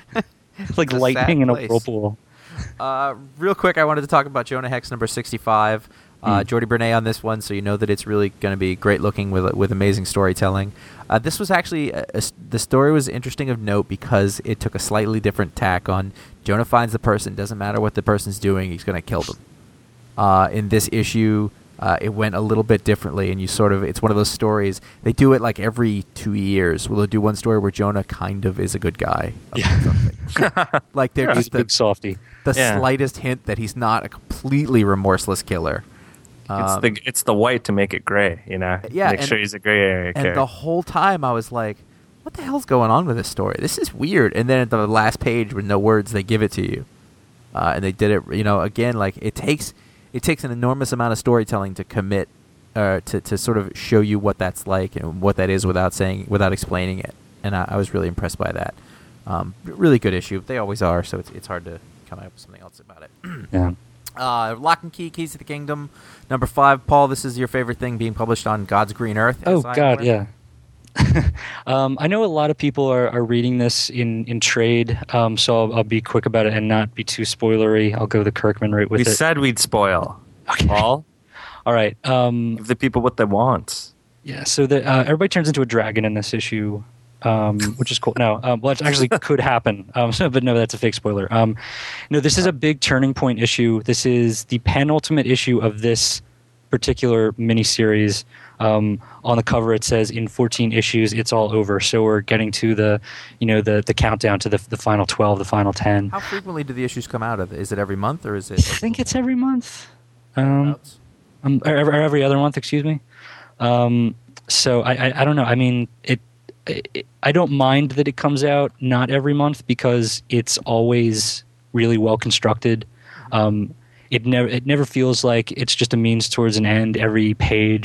like It's a lightning sad in a place. whirlpool. Uh, real quick, I wanted to talk about Jonah Hex number sixty-five. Uh, Mm. Jordy Bernay on this one, so you know that it's really going to be great looking with with amazing storytelling. Uh, this was actually a, a s- the story was interesting of note because it took a slightly different tack on Jonah finds the person. Doesn't matter what the person's doing, he's going to kill them. Uh, in this issue, uh, it went a little bit differently, and you sort of it's one of those stories. They do it like every two years. Well, they'll do one story where Jonah kind of is a good guy. about Yeah. something. Like they're He's just a the, big softy. the Yeah. slightest hint that he's not a completely remorseless killer. It's Um, the it's the white to make it gray, you know. Yeah, make and- sure he's a gray area and character. the whole time I was like, "What the hell's going on with this story? This is weird." And then at the last page with no words, they give it to you, uh, and they did it. You know, again, like it takes it takes an enormous amount of storytelling to commit, uh, to to sort of show you what that's like and what that is without saying without explaining it. And I, I was really impressed by that. Um, really good issue. They always are, so it's it's hard to come up with something else about it. Yeah. Uh, Lock and Key, Keys to the Kingdom, number five. Paul, this is your favorite thing being published on God's Green Earth. Oh as I am God, aware. yeah. um, I know a lot of people are, are reading this in in trade, um, so I'll, I'll be quick about it and not be too spoilery. I'll go the Kirkman route with we it. said we'd spoil. Okay. Paul, All right. Um, give the people what they want. yeah. So the, uh, everybody turns into a dragon in this issue, um, which is cool. No, um, well, it actually could happen. Um, so, but no, that's a fake spoiler. Um, no, this is a big turning point issue. This is the penultimate issue of this particular miniseries. Um, on the cover, it says in fourteen issues, it's all over. So we're getting to the, you know, the the countdown to the the final twelve, the final ten. How frequently do the issues come out? Of Is it every month or is it? I think it's every month. Um, um, or every, or every other month, excuse me. Um, so I, I, I don't know. I mean, it, it. I don't mind that it comes out not every month because it's always really well constructed. Um, it never it never feels like it's just a means towards an end. Every page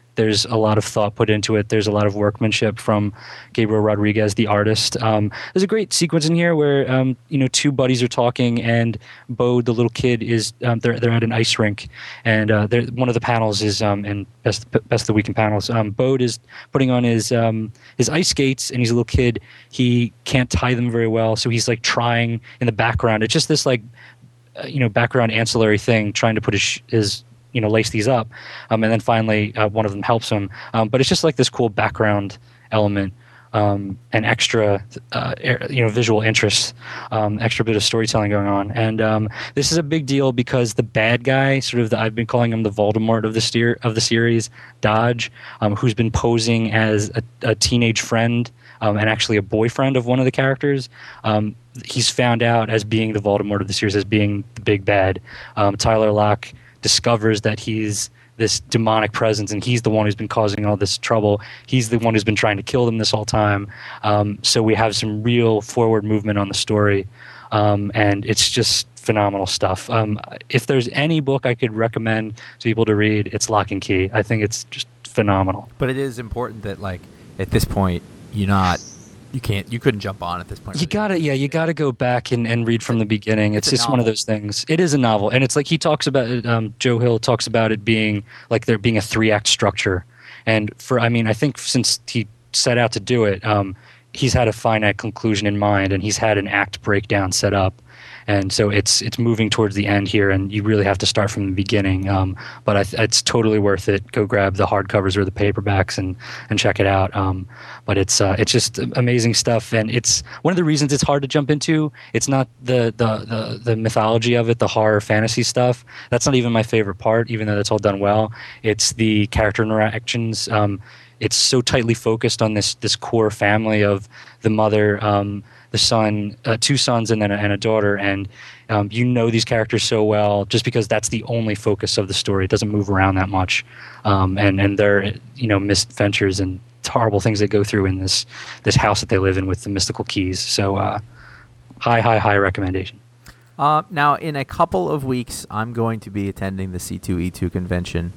There's a lot of thought put into it. There's a lot of workmanship from Gabriel Rodriguez, the artist. Um, there's a great sequence in here where um, you know two buddies are talking, and Bode, the little kid, is um, they're they're at an ice rink, and uh, they're- one of the panels is um, in best best of the weekend panels. Um, Bode is putting on his um, his ice skates, and he's a little kid. He can't tie them very well, so he's like trying in the background. It's just this like uh, you know background ancillary thing, trying to put his sh- his you know, lace these up. Um, and then finally, uh, one of them helps him. Um, but it's just like this cool background element, um, and extra, uh, air- you know, visual interest, um, extra bit of storytelling going on. And um, this is a big deal because the bad guy, sort of the, I've been calling him the Voldemort of the steer, of the series, Dodge, um, who's been posing as a, a teenage friend, um, and actually a boyfriend of one of the characters. Um, he's found out as being the Voldemort of the series, as being the big bad. Um, Tyler Locke discovers that he's this demonic presence, and he's the one who's been causing all this trouble. He's the one who's been trying to kill them this whole time. Um, so we have some real forward movement on the story, um, and it's just phenomenal stuff. Um, if there's any book I could recommend to people to read, it's Lock and Key. I think it's just phenomenal. But it is important that, like, at this point, you're not, you can't, you couldn't jump on at this point. You gotta, yeah, you gotta go back and, and read from the beginning. It's, It's a just one of novel. those things. It is a novel, and it's like he talks about it. Um, Joe Hill talks about it being like there being a three act structure, and for, I mean, I think since he set out to do it, um, he's had a finite conclusion in mind, and he's had an act breakdown set up. And so it's it's moving towards the end here, and you really have to start from the beginning. Um, but I th- it's totally worth it. Go grab the hardcovers or the paperbacks and, and check it out. Um, but it's uh, it's just amazing stuff, and it's one of the reasons it's hard to jump into. It's not the the, the the mythology of it, the horror fantasy stuff. That's not even my favorite part, even though that's all done well. It's the character interactions. Um, it's so tightly focused on this this core family of the mother. Um, the son, uh, two sons, and then a, and a daughter, and um, you know these characters so well just because that's the only focus of the story. It doesn't move around that much, um, and and their you know misadventures and horrible things they go through in this this house that they live in with the mystical keys. So, uh, high, high, high recommendation. Uh, now, in a couple of weeks, I'm going to be attending the C two E two convention,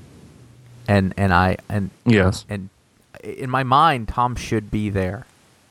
and and I and Yes. and in my mind, Tom should be there.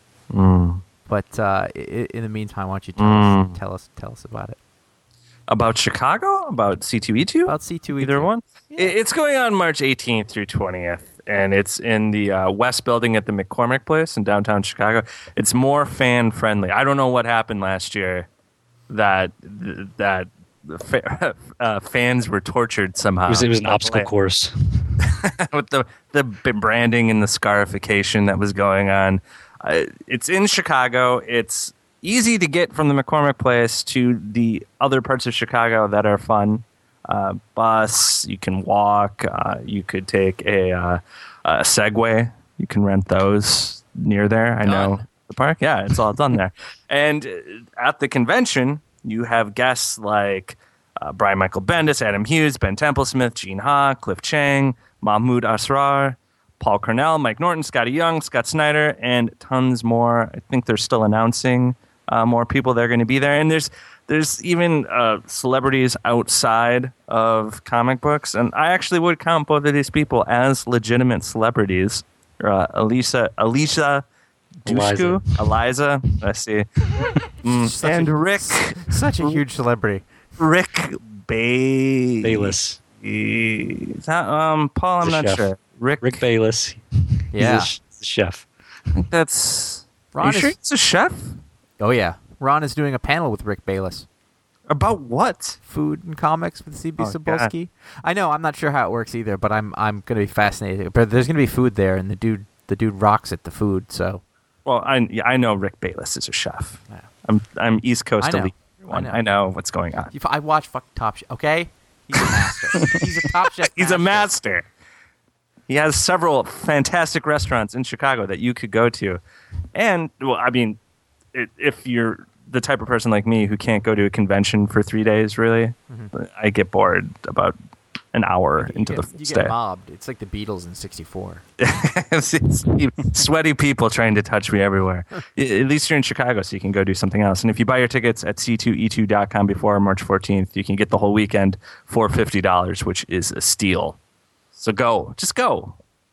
Mm. But uh, i- in the meantime, why don't you tell, Mm. us, tell us tell us about it? About Chicago? About C two E two? About C two E two. Either one? I- It's going on March eighteenth through twentieth, and it's in the uh, West Building at the McCormick Place in downtown Chicago. It's more fan friendly. I don't know what happened last year that that fa- uh, fans were tortured somehow. It was, it was an By obstacle the way. course. with the the b- branding and the scarification that was going on. Uh, it's in Chicago. It's easy to get from the McCormick Place to the other parts of Chicago that are fun. Uh, bus, you can walk. Uh, you could take a, uh, a Segway. You can rent those near there. I know Done. the park. Yeah, it's all done there. And uh, at the convention, you have guests like uh, Brian Michael Bendis, Adam Hughes, Ben Templesmith, Gene Ha, Cliff Chang, Mahmoud Asrar, Paul Cornell, Mike Norton, Scotty Young, Scott Snyder, and tons more. I think they're still announcing uh, more people that are going to be there. And there's there's even uh, celebrities outside of comic books. And I actually would count both of these people as legitimate celebrities. Uh, Elisa, Alicia Dushku, Eliza, I see. Mm, Such and a- Rick, Such a huge celebrity. Rick Bay. Bayless. Is that, um, Paul, I'm He's a not chef. sure. Rick, Rick Bayless. Yeah. He's a, sh- he's a chef. I think that's. Ron Are you is- sure he's a chef? Oh yeah, Ron is doing a panel with Rick Bayless. About what? Food and comics with C B Oh, Cebulski. I know. I'm not sure how it works either, but I'm I'm gonna be fascinated. But there's gonna be food there, and the dude the dude rocks at the food. So Well, I yeah, I know Rick Bayless is a chef. Yeah. I'm I'm East Coast I know. elite. I Everyone. know. I know what's going on. if I watch fuck Top Chef. Okay, he's a master. He's a Top Chef. He's a master. He has several fantastic restaurants in Chicago that you could go to, and well, I mean, it, if you're the type of person like me who can't go to a convention for three days, really, I get bored about an hour You into get, the you stay. get mobbed. It's like the Beatles in sixty-four. It's- it's sweaty people trying to touch me everywhere. I- At least you're in Chicago, so you can go do something else. And if you buy your tickets at c two e two dot com before March fourteenth, you can get the whole weekend for fifty dollars, which is a steal. So go. Just go.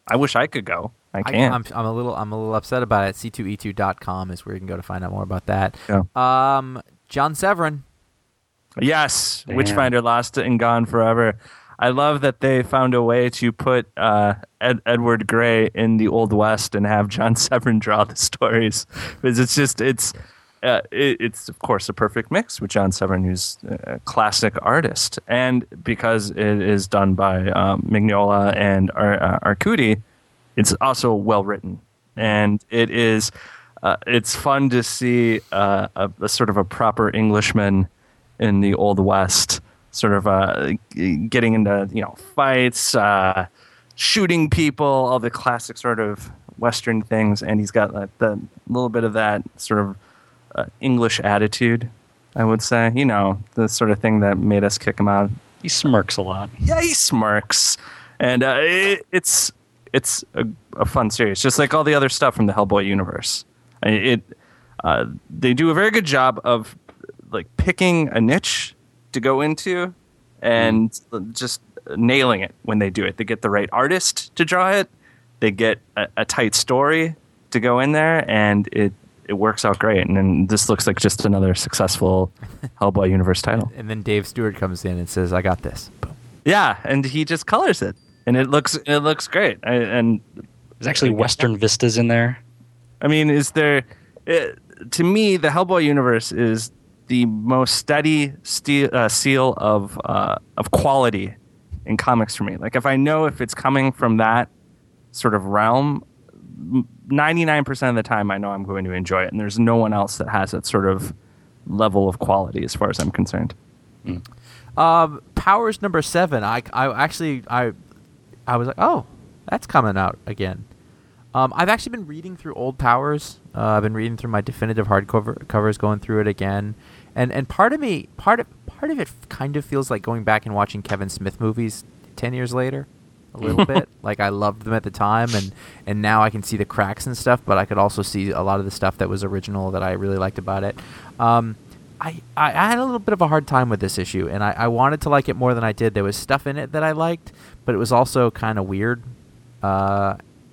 I wish I could go. I I, can't. I'm, I'm a little I'm a little upset about it. C two E two dot com is where you can go to find out more about that. Yeah. Um, John Severin. Yes, Damn. Witchfinder Lost and Gone Forever. I love that they found a way to put uh, Ed- Edward Gray in the Old West and have John Severin draw the stories, because it's just it's uh, it, it's of course a perfect mix with John Severin, who's a classic artist, and because it is done by um, Mignola and Ar- uh, Arcudi, it's also well written, and it is uh, it's fun to see uh, a, a sort of a proper Englishman in the Old West, sort of uh, getting into, you know, fights, uh, shooting people, all the classic sort of Western things, and he's got like, the little bit of that sort of uh, English attitude, I would say. You know, the sort of thing that made us kick him out. He smirks a lot. Yeah, he smirks, and uh, it, it's it's a, a fun series, just like all the other stuff from the Hellboy universe. I- It uh, they do a very good job of like picking a niche to go into and Mm. just nailing it when they do it. They get the right artist to draw it. They get a, a tight story to go in there, and it, it works out great. And then this looks like just another successful Hellboy universe title. And then Dave Stewart comes in and says, "I got this." Boom. Yeah, and he just colors it, and it looks it looks great. I, and There's actually Western vistas in there. I mean, is there? It, to me, the Hellboy universe is the most steady ste- uh, seal of uh, of quality in comics for me. Like, if I know if it's coming from that sort of realm, ninety-nine percent of the time I know I'm going to enjoy it, and there's no one else that has that sort of level of quality as far as I'm concerned. Um, Powers number seven. I, I actually I I was like, oh, that's coming out again. Um, I've actually been reading through old Powers. Uh, I've been reading through my definitive hardcover covers, going through it again, and and part of me, part of part of it, kind of feels like going back and watching Kevin Smith movies ten years later, a little bit. Like, I loved them at the time, and and now I can see the cracks and stuff, but I could also see a lot of the stuff that was original that I really liked about it. Um, I, I, I had a little bit of a hard time with this issue, and I, I wanted to like it more than I did. There was stuff in it that I liked, but it was also kind of weird. Uh,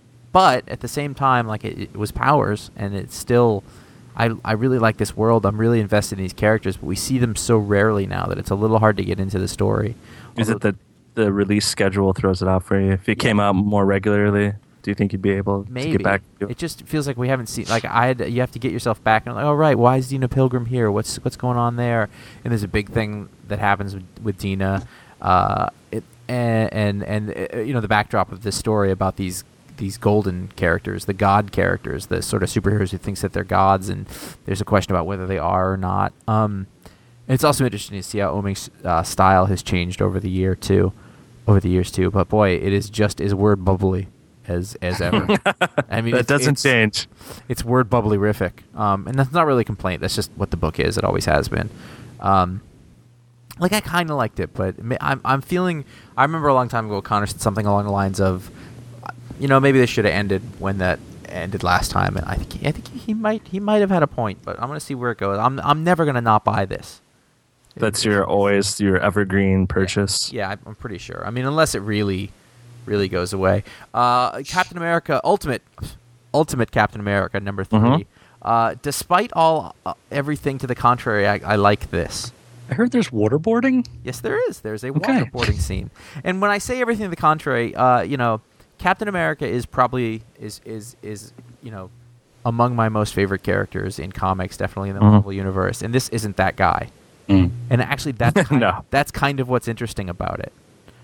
but at the same time, like it, it was Powers, and it's still, I, I really like this world. I'm really invested in these characters, but we see them so rarely now that it's a little hard to get into the story. Is it that the release schedule throws it out for you? If it came out more regularly, do you think you'd be able Maybe. to get back? It just feels like we haven't seen. Like, I had, you have to get yourself back and like, oh right, why is Dina Pilgrim here? What's what's going on there? And there's a big thing that happens with, with Dina, uh, it, and and and uh, you know, the backdrop of this story about these these golden characters, the god characters, the sort of superheroes who thinks that they're gods, and there's a question about whether they are or not. Um, and it's also interesting to see how Oeming's uh, style has changed over the year too, over the years too. But boy, it is just as word bubbly as as ever. I mean, That it's, doesn't it's, change. It's word bubbly-rific, um, and that's not really a complaint. That's just what the book is. It always has been. Um, like, I kind of liked it, but ma- I'm I'm feeling. I remember a long time ago, Connor said something along the lines of, you know, maybe this should have ended when that ended last time, and I think he, I think he might he might have had a point, but I'm gonna see where it goes. I'm I'm never gonna not buy this. That's your always your evergreen purchase. Yeah, I'm- I'm pretty sure. I mean, unless it really, really goes away. Uh, Captain America Ultimate, Ultimate Captain America number three. Mhm. Uh, despite all uh, everything to the contrary, I, I like this. I heard there's waterboarding. Yes, there is. There's a Okay. waterboarding scene, and when I say everything to the contrary, uh, you know, Captain America is probably is is is you know among my most favorite characters in comics, definitely in the Mhm. Marvel universe, and this isn't that guy. Mm. And actually, that's kind No. that's kind of what's interesting about it,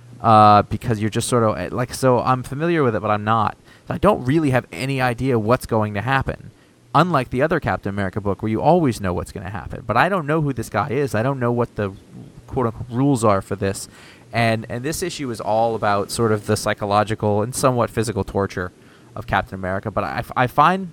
uh, because you're just sort of like, so I'm familiar with it, but I'm not. So I don't really have any idea what's going to happen. Unlike the other Captain America book, where you always know what's going to happen, but I don't know who this guy is. I don't know what the quote unquote rules are for this, and and this issue is all about sort of the psychological and somewhat physical torture of Captain America. But I, I find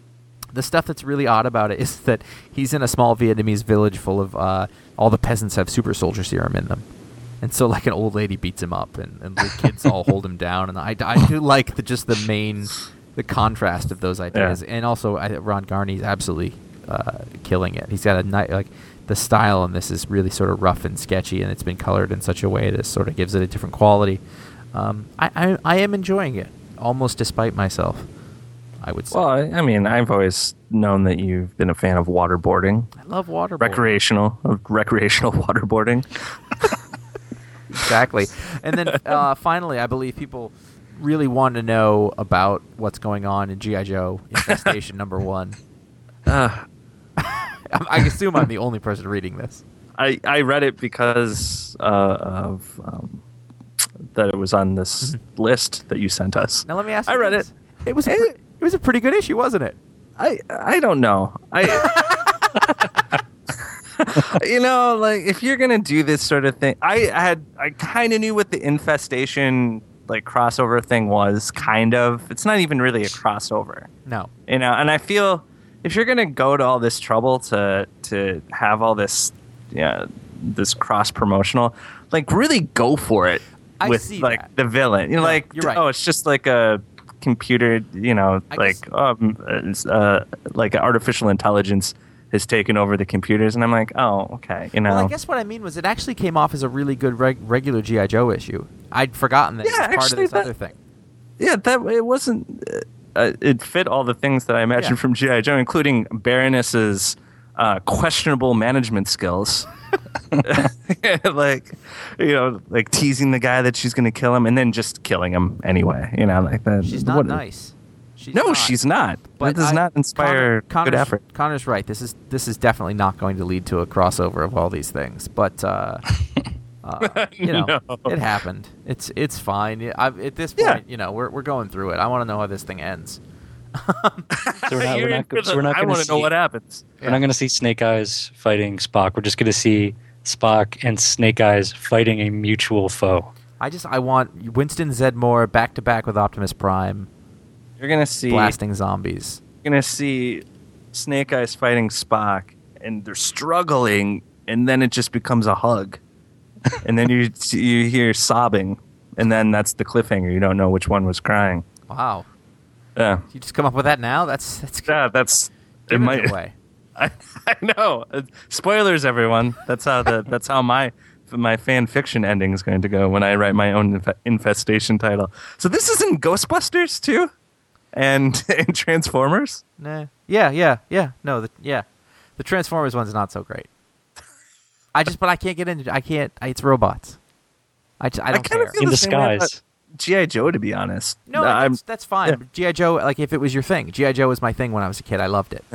the stuff that's really odd about it is that he's in a small Vietnamese village full of uh, all the peasants have super soldier serum in them, and so like an old lady beats him up, and, and the kids all hold him down, and I, I do like the just the main the contrast of those ideas, Yeah. and also I, Ron Garney's absolutely uh, killing it. He's got a night like the style in this is really sort of rough and sketchy, and it's been colored in such a way that sort of gives it a different quality. Um, I, I I am enjoying it almost despite myself, I would say. Well, I, I mean, I've always known that you've been a fan of waterboarding, I love waterboarding. recreational, of recreational waterboarding. Exactly. And then uh, finally, I believe people really want to know about what's going on in G I. Joe Infestation number one. Uh, I assume I'm the only person reading this. I, I read it because uh, of um, that it was on this list that you sent us. Now let me ask you I read this. it. It was a pre- it was a pretty good issue, wasn't it? I I don't know. I you know, like if you're gonna do this sort of thing, I had I kind of knew what the infestation like crossover thing was. Kind of. It's not even really a crossover. No. You know, and I feel if you're gonna go to all this trouble to to have all this, yeah, this cross promotional, like really go for it I with see like that. the villain. You know, No, like you're right. oh, it's just like a computer. You know, I like guess- um, it's, uh, like artificial intelligence has taken over the computers, and I'm like, oh, okay, you know. Well, I guess what I mean was it actually came off as a really good reg- regular G I. Joe issue. I'd forgotten that Yeah, it was part actually of this that- other thing. Yeah, that it wasn't. Uh, it fit all the things that I imagined Yeah. from G I. Joe, including Baroness's uh, questionable management skills. Like, you know, like teasing the guy that she's going to kill him, and then just killing him anyway. You know, like that. She's not what- nice. She's No, not. she's not. That does I- not inspire Connor, good Connor's, effort. Connor's right. This is this is definitely not going to lead to a crossover of all these things. But uh, uh, you know, No. it happened. It's it's fine. Yeah, I, at this point, Yeah. you know, we're we're going through it. I want to know how this thing ends. So we're not, we're You're not, in for so we're the- not I going want to to know see. what happens. We're not going to see Snake Eyes fighting Spock. We're just going to see Spock and Snake Eyes fighting a mutual foe. I just I want Winston Zedmore back to back with Optimus Prime, You're gonna see. blasting zombies. You're gonna see Snake Eyes fighting Spock, and they're struggling, and then it just becomes a hug, and then you you hear sobbing, and then that's the cliffhanger. You don't know which one was crying. Wow, Yeah, you just come up with that now? That's that's yeah, that's it. giving Might. it away. I, I know. Uh, Spoilers, everyone. That's how the that's how my my fan fiction ending is going to go when I write my own inf- infestation title. So this is in Ghostbusters too, and in Transformers. Nah. Yeah, yeah, yeah. No, the yeah, the Transformers one's not so great. I just, but I can't get into. I can't. I, it's robots. I just, I don't kinda care. feel In the same way disguise. about G I. Joe, to be honest. No, I'm- that's, that's fine. yeah. G I. Joe, like if it was your thing, G I. Joe was my thing when I was a kid. I loved it.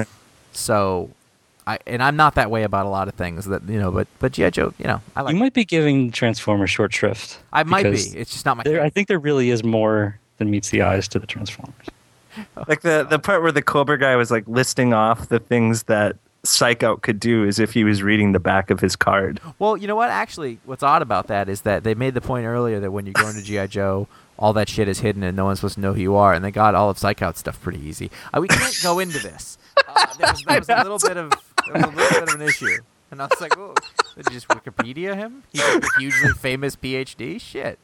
So, I and I'm not that way about a lot of things that you know, but but G I. Joe, you know, I like. You might be giving Transformers short shrift. I might be. because It's just not my. There, I thing. think there really is more than meets the eyes to the Transformers. Like the, the part where the Cobra guy was like listing off the things that Psych Out could do as if he was reading the back of his card. Well, you know what? Actually, what's odd about that is that they made the point earlier that when you go into G I. Joe, all that shit is hidden and no one's supposed to know who you are, and they got all of Psych Out stuff pretty easy. Uh, we can't go into this. Uh, there was, there was a little bit of there was a little bit of an issue, and I was like, "Oh, did you just Wikipedia him? He's like a hugely famous P H D. Shit."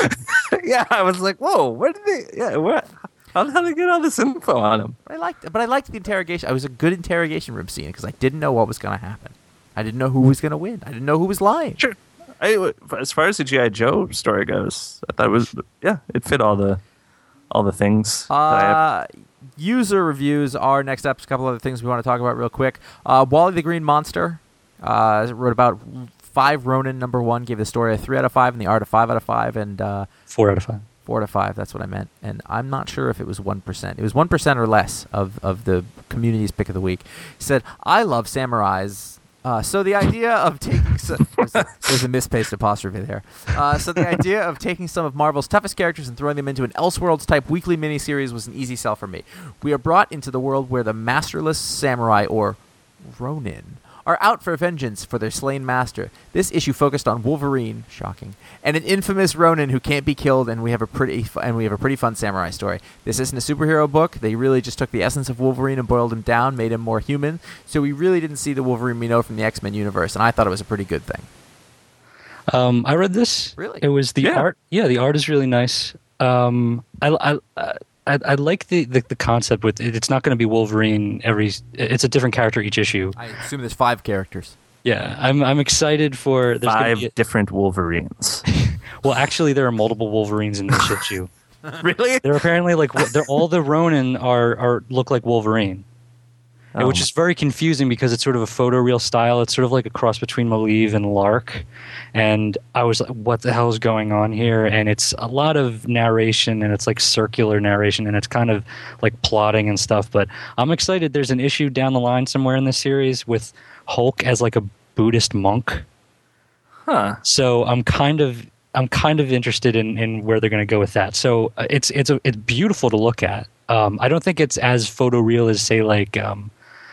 Yeah, I was like, whoa, where did they? Yeah, what? How the hell did they get all this info on him? But I liked, but I liked the interrogation. I was a good interrogation room scene because I didn't know what was going to happen. I didn't know who was going to win. I didn't know who was lying. Sure. I, as far as the G I. Joe story goes, I thought it was yeah, it fit all the all the things. that I have. Uh, user reviews are next up. A couple other things we want to talk about real quick. Uh, Wally the Green Monster uh, wrote about Five Ronin number one. Gave the story a three out of five and the art a five out of five and uh, Four out of five. four out of five. That's what I meant. And I'm not sure if it was one percent. It was one percent or less of of the community's pick of the week. He said, "I love samurais." Uh, so the idea of taking some, there's, a, there's a misplaced apostrophe there. Uh, so the idea of taking some of Marvel's toughest characters and throwing them into an Elseworlds type weekly miniseries was an easy sell for me. We are brought into the world where the masterless samurai, or Ronin, are out for vengeance for their slain master. This issue focused on Wolverine, shocking, and an infamous Ronin who can't be killed, and we have a pretty fu- and we have a pretty fun samurai story. This isn't a superhero book. They really just took the essence of Wolverine and boiled him down, made him more human. So we really didn't see the Wolverine we know from the X-Men universe, and I thought it was a pretty good thing. Um, I read this. Really? It was the Yeah. art. Yeah, the art is really nice. Um, I, I, I, I like the, the, the concept with it. It's not going to be Wolverine every. It's a different character each issue. I assume there's five characters. Yeah, I'm I'm excited for. There's gonna Five be a- different Wolverines. well, actually, there are multiple Wolverines in this issue. Really? They're apparently like they're all the Ronin are are look like Wolverine. Oh. Which is very confusing because it's sort of a photoreal style. It's sort of like a cross between Malieve and Lark. And I was like, what the hell is going on here? And it's a lot of narration, and it's like circular narration, and it's kind of like plotting and stuff. But I'm excited. There's an issue down the line somewhere in this series with Hulk as like a Buddhist monk. Huh. So I'm kind of I'm kind of interested in, in where they're going to go with that. So uh, it's it's a, it's beautiful to look at. Um, I don't think it's as photoreal as say like um,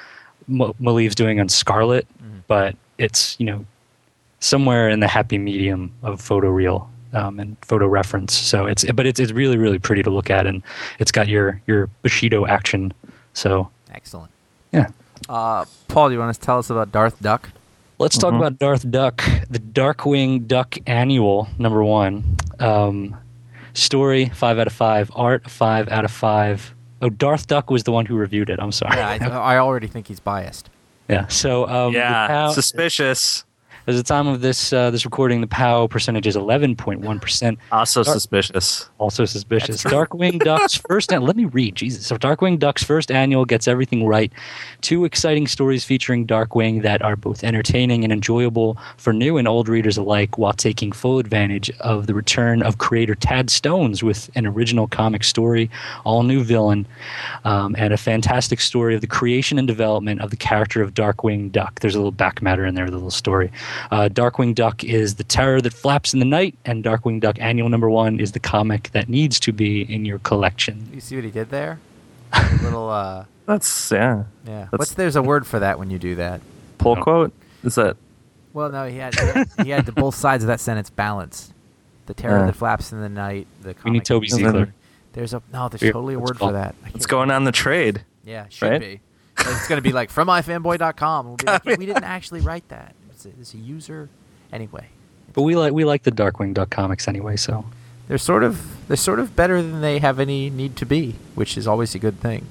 M- Malieve's doing on Scarlet, mm-hmm. but it's, you know, somewhere in the happy medium of photoreal um, and photo reference. So it's but it's it's really really pretty to look at, and it's got your your Bushido action. So excellent. Yeah. Uh, Paul, do you want to tell us about Darth Duck? Let's talk mm-hmm. about Darth Duck, the Darkwing Duck Annual number one. Um, story five out of five. Art five out of five. Oh, Darth Duck was the one who reviewed it. I'm sorry. Yeah, I, I already think he's biased. Yeah. So um, yeah, the P O W, suspicious. At the time of this uh, this recording, the P O W percentage is eleven point one percent. Also Dark- suspicious. Also suspicious. Darkwing Duck's first... Let me read. Jesus. So Darkwing Duck's first annual gets everything right. Two exciting stories featuring Darkwing that are both entertaining and enjoyable for new and old readers alike, while taking full advantage of the return of creator Tad Stones with an original comic story, all new villain, um, and a fantastic story of the creation and development of the character of Darkwing Duck. There's a little back matter in there, the little story. Uh, Darkwing Duck is the terror that flaps in the night, and Darkwing Duck Annual Number One is the comic that needs to be in your collection. You see what he did there? A little, uh... That's, yeah. Yeah. That's, What's, there's a word for that when you do that. Pull quote? Is that... Well, no, he had, he had, he had the both sides of that sentence balanced. The terror Yeah. that flaps in the night, the comic. We need Toby Ziegler. There's a... No, there's Here, totally a what's word called? for that. It's going on the trade. Yeah, should right? be. It's going to be like, from i fanboy dot com. We'll be like, we didn't actually write that. It's a, it's a user... Anyway, But we like we like the Darkwing Duck comics anyway, so they're sort of they're sort of better than they have any need to be, which is always a good thing.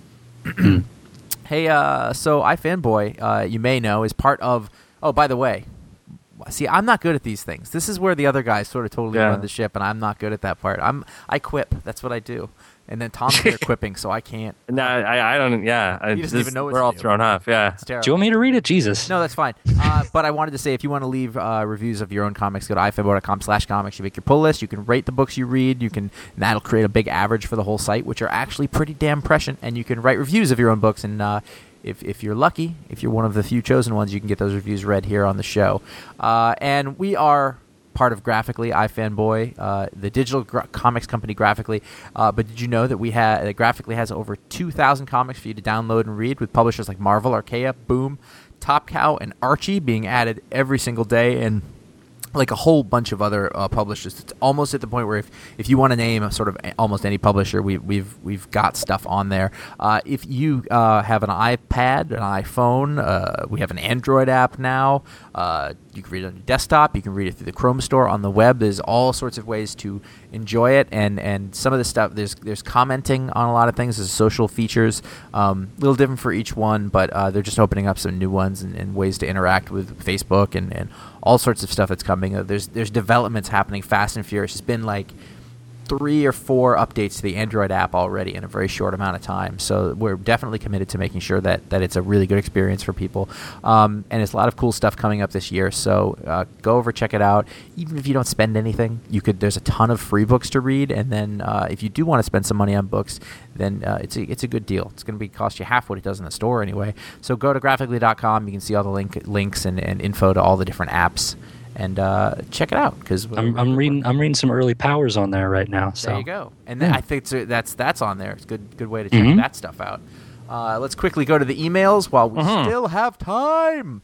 Hey, uh, so iFanboy, uh, you may know, is part of. Oh, by the way, see, I'm not good at these things. This is where the other guys sort of totally Yeah. run the ship, and I'm not good at that part. I'm I quip. That's what I do. And then Tom's here quipping, so I can't. No, I, I don't, yeah. I, He doesn't this- even know what We're to all do. thrown off, yeah. It's terrible. do you want me to read it? Jesus. No, that's fine. Uh, but I wanted to say, if you want to leave uh, reviews of your own comics, go to ifanboy dot com slash comics. You make your pull list. You can rate the books you read. You can, and that'll create a big average for the whole site, which are actually pretty damn prescient. And you can write reviews of your own books. And uh, if if you're lucky, if you're one of the few chosen ones, you can get those reviews read here on the show. Uh, and we are part of Graphically, iFanboy, uh, the digital gra- comics company Graphically. Uh, but did you know that we ha- that Graphically has over two thousand comics for you to download and read, with publishers like Marvel, Archaea, Boom, Top Cow, and Archie being added every single day, and like a whole bunch of other uh, publishers. It's almost at the point where if, if you want to name sort of a- almost any publisher, we, we've we've got stuff on there. Uh, if you uh, have an iPad, an iPhone, uh, we have an Android app now. Uh, you can read it on your desktop. You can read it through the Chrome Store on the web. There's all sorts of ways to enjoy it, and, and some of the stuff, there's there's commenting on a lot of things. There's social features, um, a little different for each one, but uh, they're just opening up some new ones and, and ways to interact with Facebook and, and all sorts of stuff that's coming. Uh, there's there's developments happening fast and furious. It's been like three or four updates to the Android app already in a very short amount of time. So we're definitely committed to making sure that, that it's a really good experience for people. Um, and there's a lot of cool stuff coming up this year. So uh, go over, check it out. Even if you don't spend anything, you could. There's a ton of free books to read. And then uh, if you do want to spend some money on books, then uh, it's a, it's a good deal. It's going to be cost you half what it does in the store anyway. So go to graphically dot com. You can see all the link links and, and info to all the different apps. And uh, check it out, because I'm, I'm reading I'm reading some early powers on there right now. So there you go. And Yeah. then I think it's, uh, that's that's on there. It's a good good way to check Mhm. that stuff out. Uh, let's quickly go to the emails while we Mhm. still have time.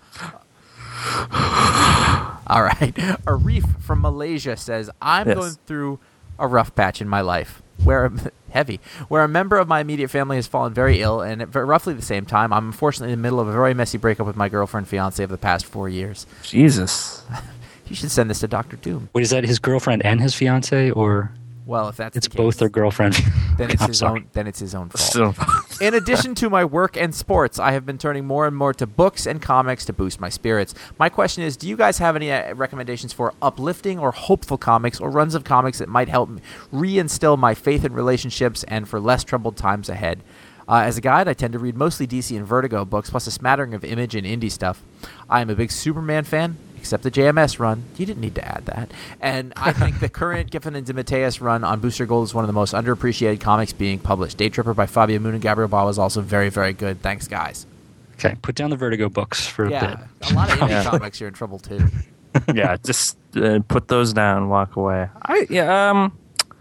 All right. Arif from Malaysia says, I'm Yes. going through a rough patch in my life where heavy, where a member of my immediate family has fallen very ill, and at ver- roughly the same time, I'm unfortunately in the middle of a very messy breakup with my girlfriend fiance of the past four years. Jesus. You should send this to Doctor Doom. wait, is that his girlfriend and his fiance, or Well, if that's it's the both case, their girlfriend? then it's I'm his sorry. own. Then it's his own fault. So, In addition to my work and sports, I have been turning more and more to books and comics to boost my spirits. My question is, do you guys have any uh, recommendations for uplifting or hopeful comics or runs of comics that might help me reinstill my faith in relationships and for less troubled times ahead? Uh, as a guide, I tend to read mostly D C and Vertigo books, plus a smattering of Image and indie stuff. I am a big Superman fan, except the J M S run. You didn't need to add that. And I think the current Giffen and DeMatteis run on Booster Gold is one of the most underappreciated comics being published. Day Tripper by Fabio Moon and Gabriel Ba was also very, very good. Thanks, guys. Okay, put down the Vertigo books for a Yeah, bit. a lot of indie Yeah. comics, you're in trouble, too. Yeah, just uh, put those down, walk away. I yeah. Um,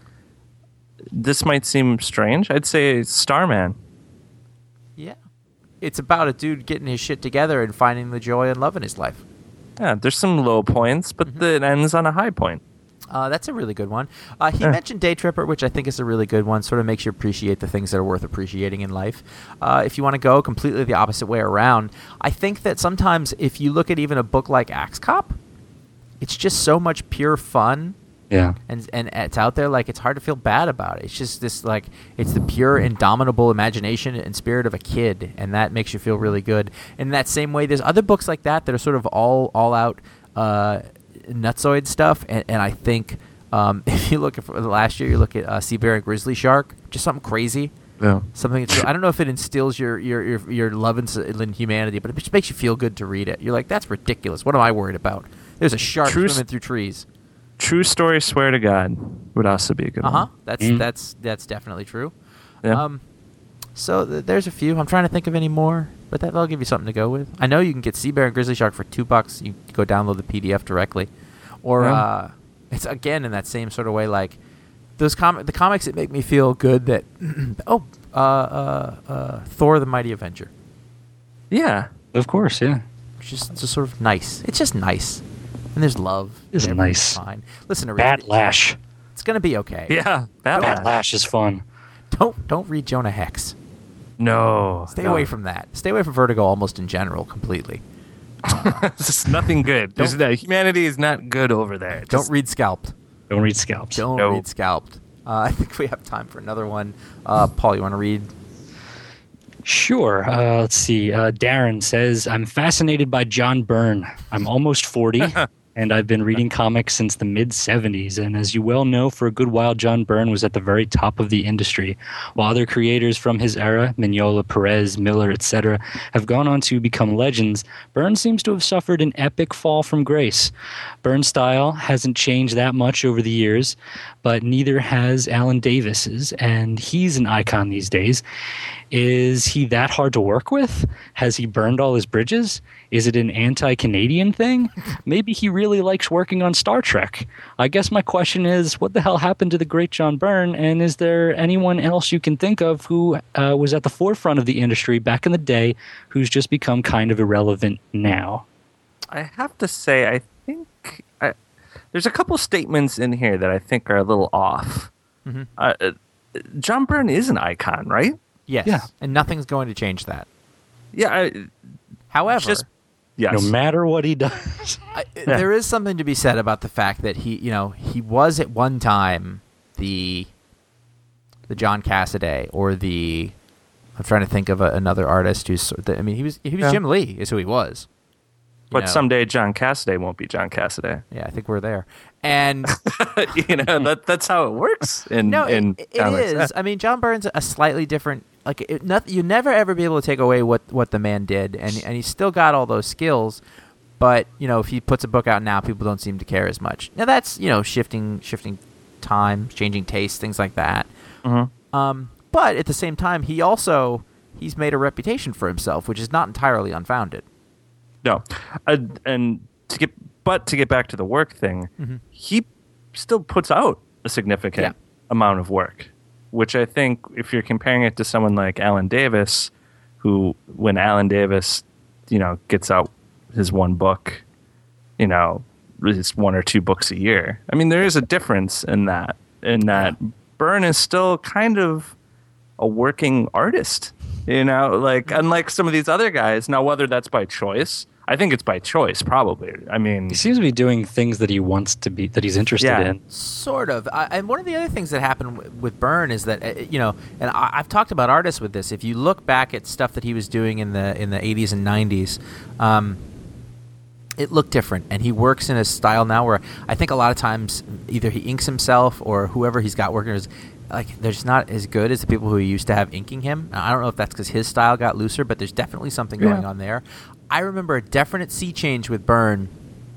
this might seem strange. I'd say Starman. Yeah. It's about a dude getting his shit together and finding the joy and love in his life. Yeah, there's some low points, but Mm-hmm. it ends on a high point. Uh, that's a really good one. Uh, he Yeah. mentioned Day Tripper, which I think is a really good one. Sort of makes you appreciate the things that are worth appreciating in life. Uh, if you want to go completely the opposite way around, I think that sometimes if you look at even a book like Axe Cop, it's just so much pure fun. Yeah. And and it's out there, like, it's hard to feel bad about it. It's just this, like, it's the pure, indomitable imagination and spirit of a kid, and that makes you feel really good. In that same way, there's other books like that that are sort of all all out uh, nutsoid stuff, and, and I think um, if you look at for the last year, you look at uh, Sea Bear and Grizzly Shark, just something crazy. Yeah. Something that's, I don't know if it instills your your your, your love in, in humanity, but it just makes you feel good to read it. You're like, that's ridiculous. What am I worried about? There's a shark True s- swimming through trees. True Story, Swear to God would also be a good Uh huh. one. That's Mm. that's that's definitely true. Yeah. Um, so th- there's a few. I'm trying to think of any more, but that, that'll give you something to go with. I know you can get Sea Bear and Grizzly Shark for two bucks. You can go download the P D F directly, or Yeah. uh, it's again in that same sort of way. Like those com- the comics that make me feel good. That oh, uh, uh, uh, Thor: The Mighty Avenger. yeah. Of course, yeah. It's just, just sort of nice. It's just nice, and there's love. It's and nice. everything's Fine. Listen to Bat Lash. It's gonna be okay. Yeah. That Bat one. Lash is fun. Don't don't read Jonah Hex. No. Stay no. away from that. Stay away from Vertigo almost in general, completely. It's just nothing good. There's Don't- no, humanity is not good over there. Don't Just- read Scalped. Don't read Scalps. Don't No. read Scalped. Uh, I think we have time for another one. Uh, Paul, you want to read? Sure. Uh, let's see. Uh, Darren says, I'm fascinated by John Byrne. I'm almost forty, and I've been reading comics since the mid seventies. And as you well know, for a good while, John Byrne was at the very top of the industry, while other creators from his era, Mignola, Perez, Miller, et cetera, have gone on to become legends. Byrne seems to have suffered an epic fall from grace. Byrne's style hasn't changed that much over the years, but neither has Alan Davis's, and he's an icon these days. Is he that hard to work with? Has he burned all his bridges? Is it an anti-Canadian thing? Maybe he really likes working on Star Trek. I guess my question is, what the hell happened to the great John Byrne, and is there anyone else you can think of who uh, was at the forefront of the industry back in the day who's just become kind of irrelevant now? I have to say, I think I, there's a couple statements in here that I think are a little off. Mm-hmm. Uh, uh, John Byrne is an icon, right? Yes. Yeah. And nothing's going to change that. Yeah. I, However, just yes. No matter what he does. I, there is something to be said about the fact that he, you know, he was at one time the the John Cassaday or the. I'm trying to think of a, another artist who's. sort of- I mean, he was he was Yeah. Jim Lee is who he was. You but know? someday John Cassaday won't be John Cassaday. Yeah, I think we're there. And you know that that's how it works in no, in it, it comics. is. I mean, John Byrne's a slightly different. Like, it, not, you never ever be able to take away what, what the man did, and and he's still got all those skills. But you know, if he puts a book out now, people don't seem to care as much. Now that's you know shifting shifting times, changing tastes, things like that. Mhm. Um, but at the same time, he also he's made a reputation for himself, which is not entirely unfounded. No, uh, and to get but to get back to the work thing, Mm-hmm. he still puts out a significant Yeah. amount of work, which I think if you're comparing it to someone like Alan Davis, who when Alan Davis, you know, gets out his one book, you know, it's one or two books a year. I mean, there is a difference in that. In that, Byrne is still kind of a working artist. You know, like unlike some of these other guys. Now, whether that's by choice, I think it's by choice, probably. I mean, He seems to be doing things that he wants to be, that he's interested Yeah. in. Sort of. I, and one of the other things that happened w- with Byrne is that, uh, you know, and I, I've talked about artists with this. If you look back at stuff that he was doing in the in the eighties and nineties, um, it looked different. And he works in a style now where I think a lot of times either he inks himself or whoever he's got working is like they're just not as good as the people who he used to have inking him. Now, I don't know if that's because his style got looser, but there's definitely something going Yeah. on there. I remember a definite sea change with Byrne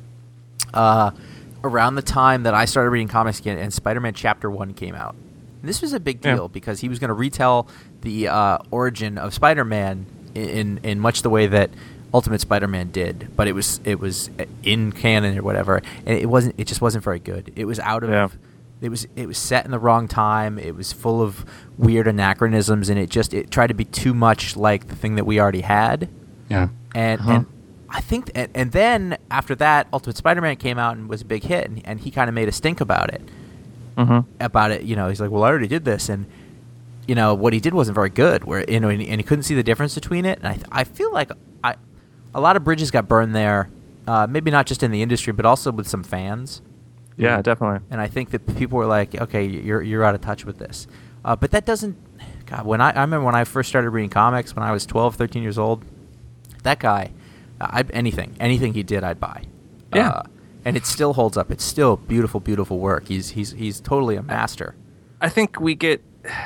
uh, around the time that I started reading comics again, and Spider-Man Chapter One came out. And this was a big Yeah. deal because he was going to retell the uh, origin of Spider-Man in, in in much the way that Ultimate Spider-Man did, but it was it was in canon or whatever, and it wasn't. It just wasn't very good. It was out of. Yeah. It was it was set in the wrong time. It was full of weird anachronisms, and it just it tried to be too much like the thing that we already had. Yeah. And Uh-huh. and I think and, and then after that, Ultimate Spider-Man came out and was a big hit, and, and he kind of made a stink about it. mhm. About it, you know, he's like, well, I already did this, and you know what he did wasn't very good. Where you know, and, and he couldn't see the difference between it. And I I feel like I a lot of bridges got burned there. Uh, maybe not just in the industry, but also with some fans. Yeah, definitely. And I think that people were like, okay, you're you're out of touch with this. Uh, but that doesn't. God, when I I remember when I first started reading comics when I was twelve, thirteen years old. That guy, uh, I'd, anything, anything he did, I'd buy. Yeah. Uh, and it still holds up. It's still beautiful, beautiful work. He's he's he's totally a master. I think we get